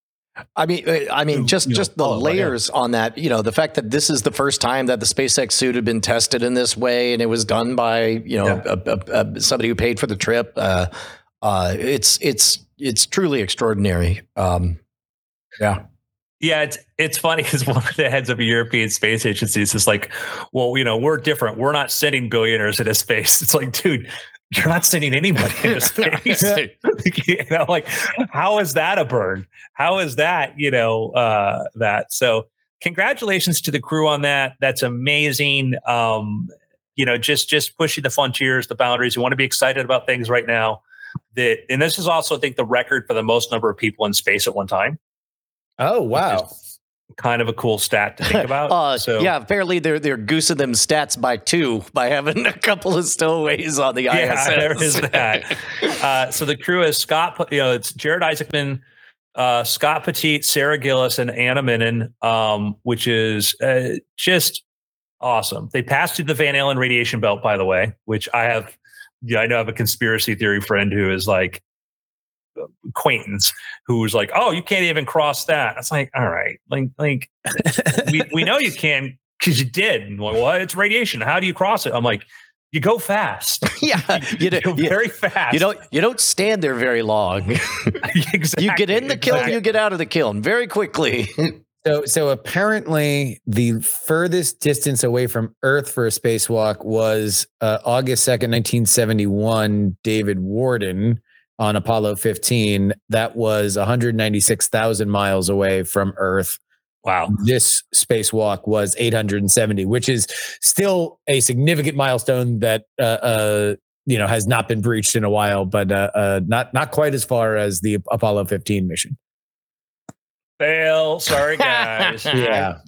I mean, I mean, just, just the layers on that, you know, the fact that this is the first time that the SpaceX suit had been tested in this way, and it was done by, you know, yeah. a, a, a, somebody who paid for the trip. Uh, uh, it's, it's, it's truly extraordinary. Um, yeah. Yeah, it's it's funny because one of the heads of a European space agency is just like, well, you know, we're different. We're not sending billionaires into space. It's like, dude, you're not sending anybody into space. You know, like, how is that a burn? How is that, you know, uh, that? So congratulations to the crew on that. That's amazing. Um, you know, just just pushing the frontiers, the boundaries. You want to be excited about things right now. That, and this is also, I think, the record for the most number of people in space at one time. Oh, wow. Kind of a cool stat to think about. uh, so, yeah, apparently they're they're goosing them stats by two by having a couple of stowaways on the yeah, I S S. There is that. uh, so the crew is Scott, you know, it's Jared Isaacman, uh, Scott Petit, Sarah Gillis, and Anna Minen, um, which is uh, just awesome. They passed through the Van Allen radiation belt, by the way, which I have, yeah, I know I have a conspiracy theory friend who is like, acquaintance who was like, oh, you can't even cross that. It's like, all right, like, like we, we know you can because you did. And like, well, it's radiation. How do you cross it? I'm like, you go fast. Yeah, you, you go you, very fast. You don't you don't stand there very long. Exactly. You get in the kiln, exactly. You get out of the kiln very quickly. So, so apparently, the furthest distance away from Earth for a spacewalk was uh, August second, nineteen seventy-one. David Worden on Apollo fifteen. That was one hundred ninety-six thousand miles away from Earth. Wow. This spacewalk was eight hundred seventy, which is still a significant milestone that, uh, uh, you know, has not been breached in a while, but uh, uh, not, not quite as far as the Apollo fifteen mission. Fail. Sorry, guys. Yeah.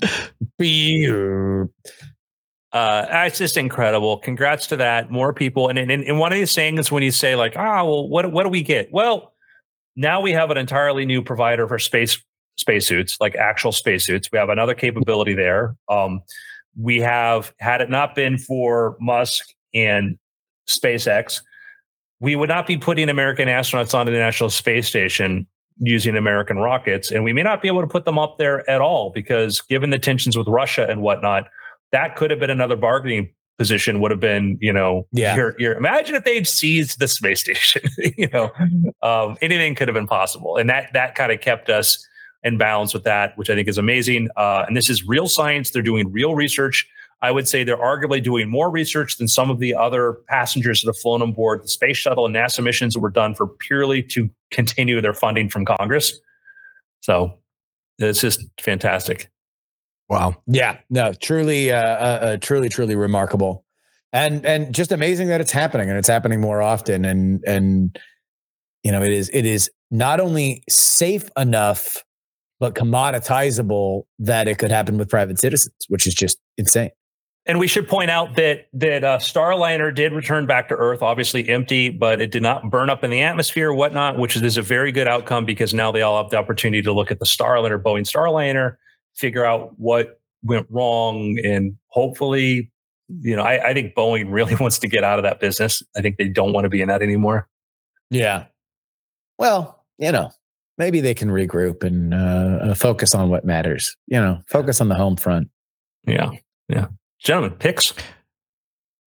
Uh, it's just incredible. Congrats to that. More people. And, and, and one of these things when you say like, ah, oh, well, what, what do we get? Well, now we have an entirely new provider for space spacesuits, like actual spacesuits. We have another capability there. Um, we have, had it not been for Musk and SpaceX, we would not be putting American astronauts on the International Space Station using American rockets. And we may not be able to put them up there at all because given the tensions with Russia and whatnot, that could have been another bargaining position. Would have been, you know, yeah. You're, you're, imagine if they'd seized the space station. You know, um, anything could have been possible, and that that kind of kept us in balance with that, which I think is amazing. Uh, and this is real science; they're doing real research. I would say they're arguably doing more research than some of the other passengers that have flown on board the space shuttle and NASA missions that were done for purely to continue their funding from Congress. So it's just fantastic. Wow. Yeah, no, truly, uh, uh, truly, truly remarkable, and and just amazing that it's happening, and it's happening more often, and and you know, it is it is not only safe enough, but commoditizable that it could happen with private citizens, which is just insane. And we should point out that that uh, Starliner did return back to Earth, obviously empty, but it did not burn up in the atmosphere or whatnot, which is a very good outcome because now they all have the opportunity to look at the Starliner, Boeing Starliner, figure out what went wrong, and hopefully, you know, I, I think Boeing really wants to get out of that business. I think they don't want to be in that anymore. Yeah. Well, you know, maybe they can regroup and uh, focus on what matters. You know, focus on the home front. Yeah. Yeah. Gentlemen, picks?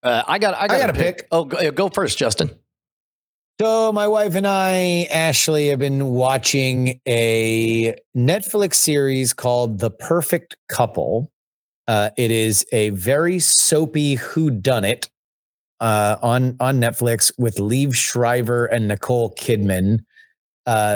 Uh, I got. I got, I got a a pick. pick. Oh, go, go first, Justin. So my wife and I, Ashley, have been watching a Netflix series called The Perfect Couple. Uh, it is a very soapy whodunit uh, on on Netflix with Liev Schreiber and Nicole Kidman. Uh,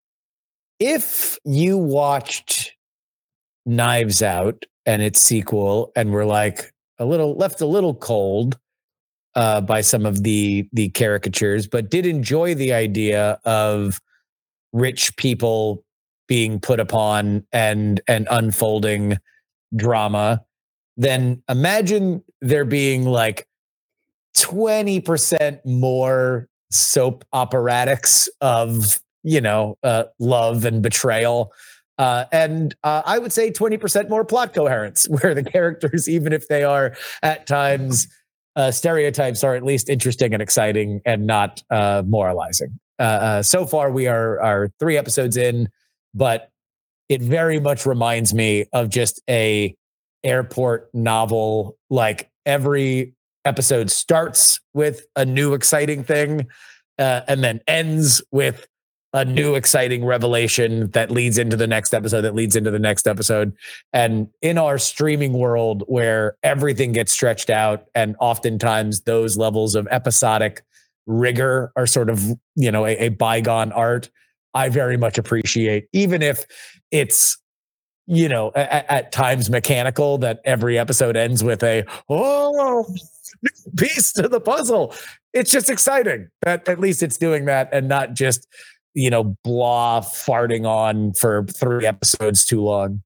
if you watched Knives Out and its sequel and were like a little left a little cold uh, by some of the the caricatures, but did enjoy the idea of rich people being put upon and and unfolding drama, then imagine there being like twenty percent more soap operatics of, you know, uh, love and betrayal. Uh, and uh, I would say twenty percent more plot coherence, where the characters, even if they are at times uh, stereotypes, are at least interesting and exciting and not uh, moralizing. Uh, uh, so far, we are, are three episodes in, but it very much reminds me of just a airport novel. Like every episode starts with a new exciting thing uh, and then ends with a new exciting revelation that leads into the next episode, that leads into the next episode. And in our streaming world where everything gets stretched out and oftentimes those levels of episodic rigor are sort of, you know, a, a bygone art, I very much appreciate, even if it's, you know, at, at times mechanical, that every episode ends with a, oh, piece to the puzzle. It's just exciting that at least it's doing that and not just, you know, blah farting on for three episodes too long.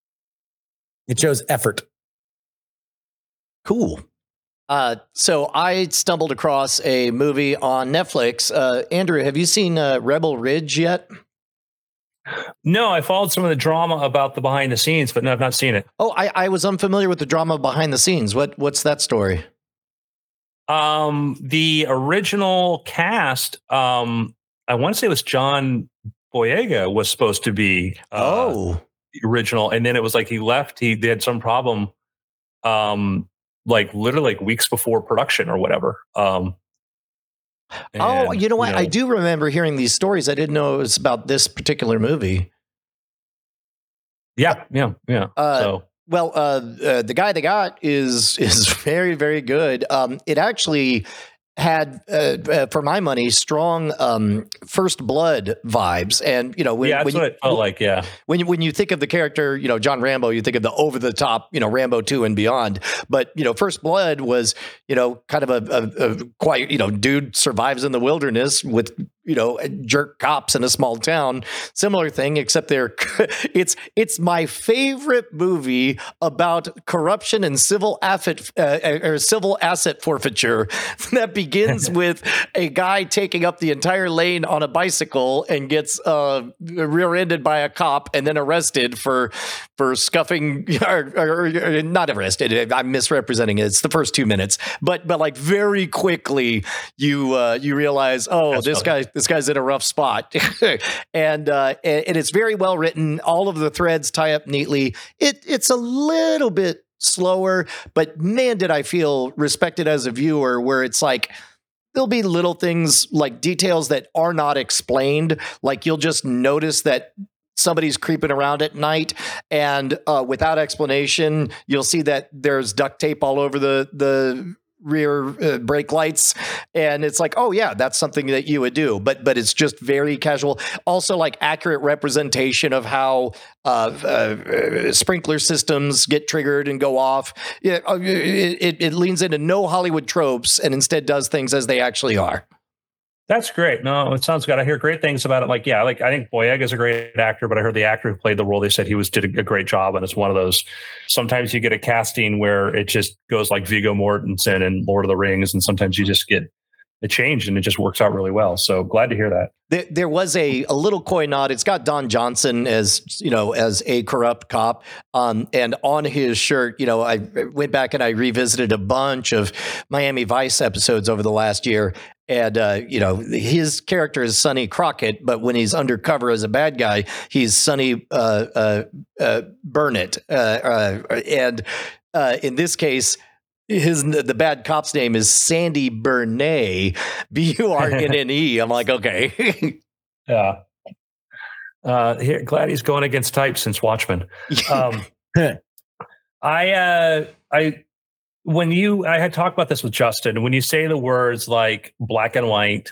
It shows effort. Cool. Uh, so I stumbled across a movie on Netflix. Uh, Andrew, have you seen uh, Rebel Ridge yet? No, I followed some of the drama about the behind the scenes, but no, I've not seen it. Oh, I, I was unfamiliar with the drama behind the scenes. What what's that story? Um, the original cast, um, I want to say it was John Boyega was supposed to be uh, oh, the original, and then it was like he left. He they had some problem, um, like literally like weeks before production or whatever. Um, and, oh, you know what? you know, I do remember hearing these stories. I didn't know it was about this particular movie. Yeah, yeah, yeah. Uh, so. Well, uh, uh, the guy they got is is very, very good. Um, it actually had, uh, uh, for my money, strong um, First Blood vibes. And, you know, when, yeah, that's when what you, it felt like, yeah. When you, when you think of the character, you know, John Rambo, you think of the over-the-top, you know, Rambo two and beyond. But, you know, First Blood was, you know, kind of a, a, a quite, you know, dude survives in the wilderness with, you know, jerk cops in a small town. Similar thing, except they're it's it's my favorite movie about corruption and civil asset uh, or civil asset forfeiture that begins with a guy taking up the entire lane on a bicycle and gets uh, rear-ended by a cop and then arrested for for scuffing or, or, or not arrested. I'm misrepresenting it. It's the first two minutes, but but like very quickly you uh, you realize, oh, That's this funny. guy. This guy's in a rough spot. and, uh, and it's very well written. All of the threads tie up neatly. It, it's a little bit slower, but man, did I feel respected as a viewer, where it's like, there'll be little things like details that are not explained. Like you'll just notice that somebody's creeping around at night, and uh, without explanation, you'll see that there's duct tape all over the, the, rear uh, brake lights, and it's like, oh yeah, that's something that you would do, but but it's just very casual. Also, like accurate representation of how uh, uh, sprinkler systems get triggered and go off. Yeah, it, it, it leans into no Hollywood tropes and instead does things as they actually are. That's great. No, it sounds good. I hear great things about it. Like, yeah, like I think Boyega is a great actor, but I heard the actor who played the role, they said he was did a, a great job. And it's one of those, sometimes you get a casting where it just goes like Viggo Mortensen in Lord of the Rings. And sometimes you just get a change and it just works out really well. So glad to hear that. There, there was a, a little coy nod. It's got Don Johnson as, you know, as a corrupt cop. Um, and on his shirt, you know, I went back and I revisited a bunch of Miami Vice episodes over the last year. And, uh, you know, his character is Sonny Crockett, but when he's undercover as a bad guy, he's Sonny uh, uh, uh, Burnett. Uh, uh, and uh, in this case, his the bad cop's name is Sandy Burnett, B U R N N E. I'm like, okay. Yeah. Uh, here, glad he's going against type since Watchmen. Um, I, uh, I, when you, I had talked about this with Justin. When you say the words like black and white,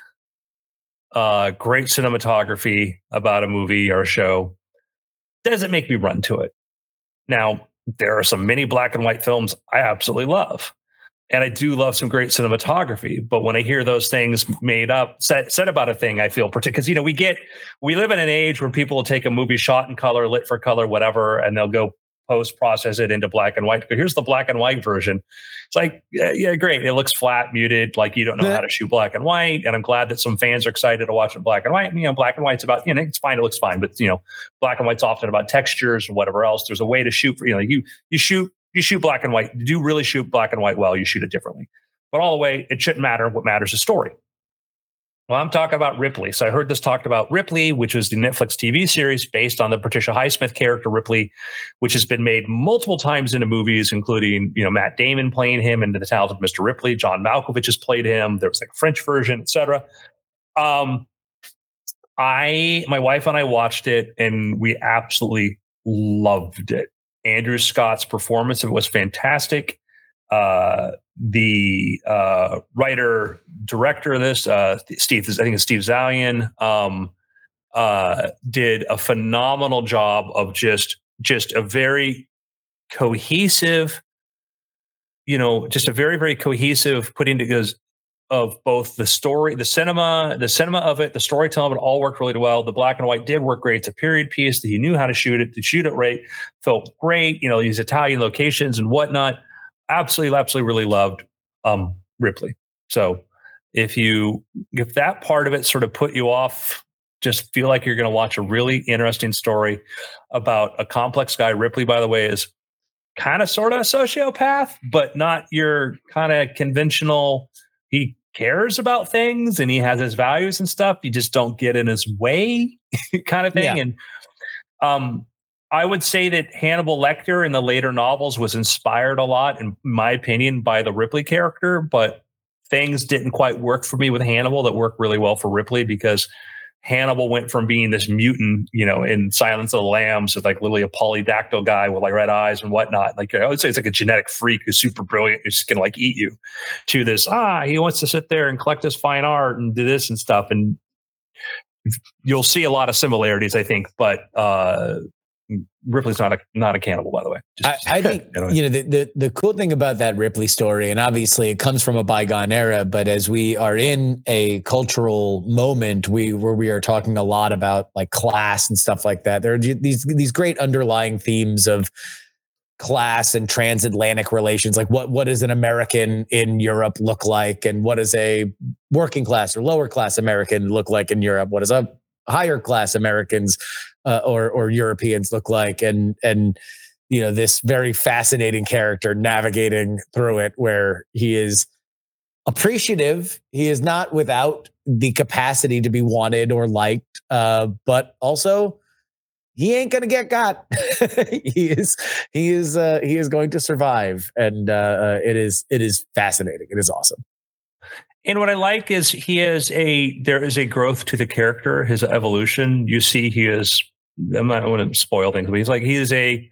uh, great cinematography about a movie or a show, doesn't make me run to it. Now, there are some many black and white films I absolutely love. And I do love some great cinematography, but when I hear those things made up, said, said about a thing, I feel particular because, you know, we get, we live in an age where people will take a movie shot in color, lit for color, whatever, and they'll go post process it into black and white. But here's the black and white version. It's like, yeah, yeah, great. It looks flat, muted, like you don't know how to shoot black and white. And I'm glad that some fans are excited to watch it black and white. You know, black and white's about, you know, it's fine, it looks fine, but you know, black and white's often about textures and whatever else. There's a way to shoot for, you know, you you shoot. You shoot black and white. You do really shoot black and white well. You shoot it differently. But all the way, it shouldn't matter. What matters is story. Well, I'm talking about Ripley. So I heard this talked about Ripley, which was the Netflix T V series based on the Patricia Highsmith character Ripley, which has been made multiple times into movies, including, you know, Matt Damon playing him into The Talented Mister Ripley. John Malkovich has played him. There was like a French version, et cetera. Um, I, my wife and I watched it, and we absolutely loved it. Andrew Scott's performance of it was fantastic. Uh, the uh, writer director of this, uh, Steve, I think it's Steve Zalian, um, uh, did a phenomenal job of just just a very cohesive, you know, just a very very cohesive putting together of both the story, the cinema, the cinema of it, the storytelling of it all worked really well. The black and white did work great. It's a period piece that he knew how to shoot it, to shoot it right, felt great. You know, these Italian locations and whatnot. Absolutely, absolutely really loved um, Ripley. So if you, if that part of it sort of put you off, just feel like you're going to watch a really interesting story about a complex guy. Ripley, by the way, is kind of sort of a sociopath, but not your kind of conventional, he cares about things and he has his values and stuff. You just don't get in his way kind of thing. Yeah. And um, I would say that Hannibal Lecter in the later novels was inspired a lot, in my opinion, by the Ripley character, but things didn't quite work for me with Hannibal that worked really well for Ripley, because Hannibal went from being this mutant, you know, in Silence of the Lambs, with like literally a polydactyl guy with like red eyes and whatnot. Like I would say it's like a genetic freak who's super brilliant, who's just gonna like eat you, to this, ah, he wants to sit there and collect his fine art and do this and stuff. And you'll see a lot of similarities, I think, but uh Ripley's not a not a cannibal, by the way. Just, I, I think you know the, the the cool thing about that Ripley story, and obviously it comes from a bygone era, but as we are in a cultural moment, we where we are talking a lot about like class and stuff like that. There are these these great underlying themes of class and transatlantic relations, like what what does an American in Europe look like, and what does a working class or lower class American look like in Europe? What does a higher class Americans uh, or or Europeans look like, and and you know, this very fascinating character navigating through it, where he is appreciative, he is not without the capacity to be wanted or liked, uh, but also he ain't gonna get got. he is he is uh, he is going to survive, and uh, uh, it is it is fascinating. It is awesome. And what I like is he is a, there is a growth to the character, his evolution. You see, he is, I'm not going to spoil things, but he's like, he is a,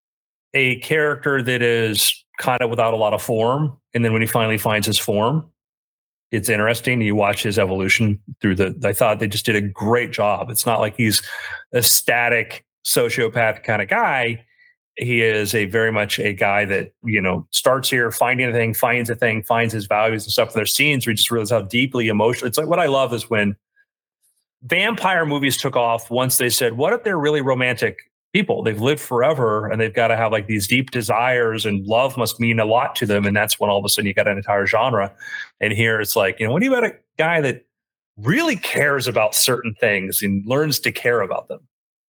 a character that is kind of without a lot of form. And then when he finally finds his form, it's interesting. You watch his evolution through the, I thought they just did a great job. It's not like he's a static sociopath kind of guy. He is a very much a guy that, you know, starts here, finding a thing, finds a thing, finds his values and stuff. And there's scenes where you just realize how deeply emotional. It's like, what I love is when vampire movies took off, once they said, what if they're really romantic people? They've lived forever and they've got to have like these deep desires, and love must mean a lot to them. And that's when all of a sudden you got an entire genre. And here it's like, you know, what do you about a guy that really cares about certain things and learns to care about them?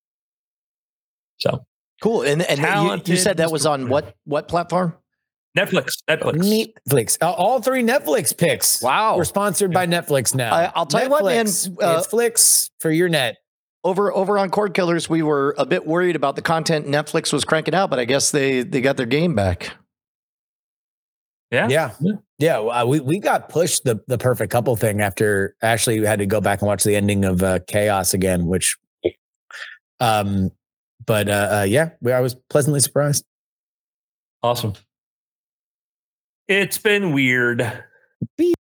So. Cool. And, and you, you said that was on what what platform? Netflix. Netflix. Netflix. Uh, all three Netflix picks. Wow. We're sponsored by Netflix now. I, I'll tell Netflix, you what, man. Uh, it's Flix for your net. Over over on Cord Killers, we were a bit worried about the content Netflix was cranking out, but I guess they they got their game back. Yeah. Yeah. Yeah. Yeah. Uh, we, we got pushed the, the perfect couple thing after Ashley had to go back and watch the ending of uh, Chaos again, which, um, but uh, uh, yeah, we, I was pleasantly surprised. Awesome. It's been weird.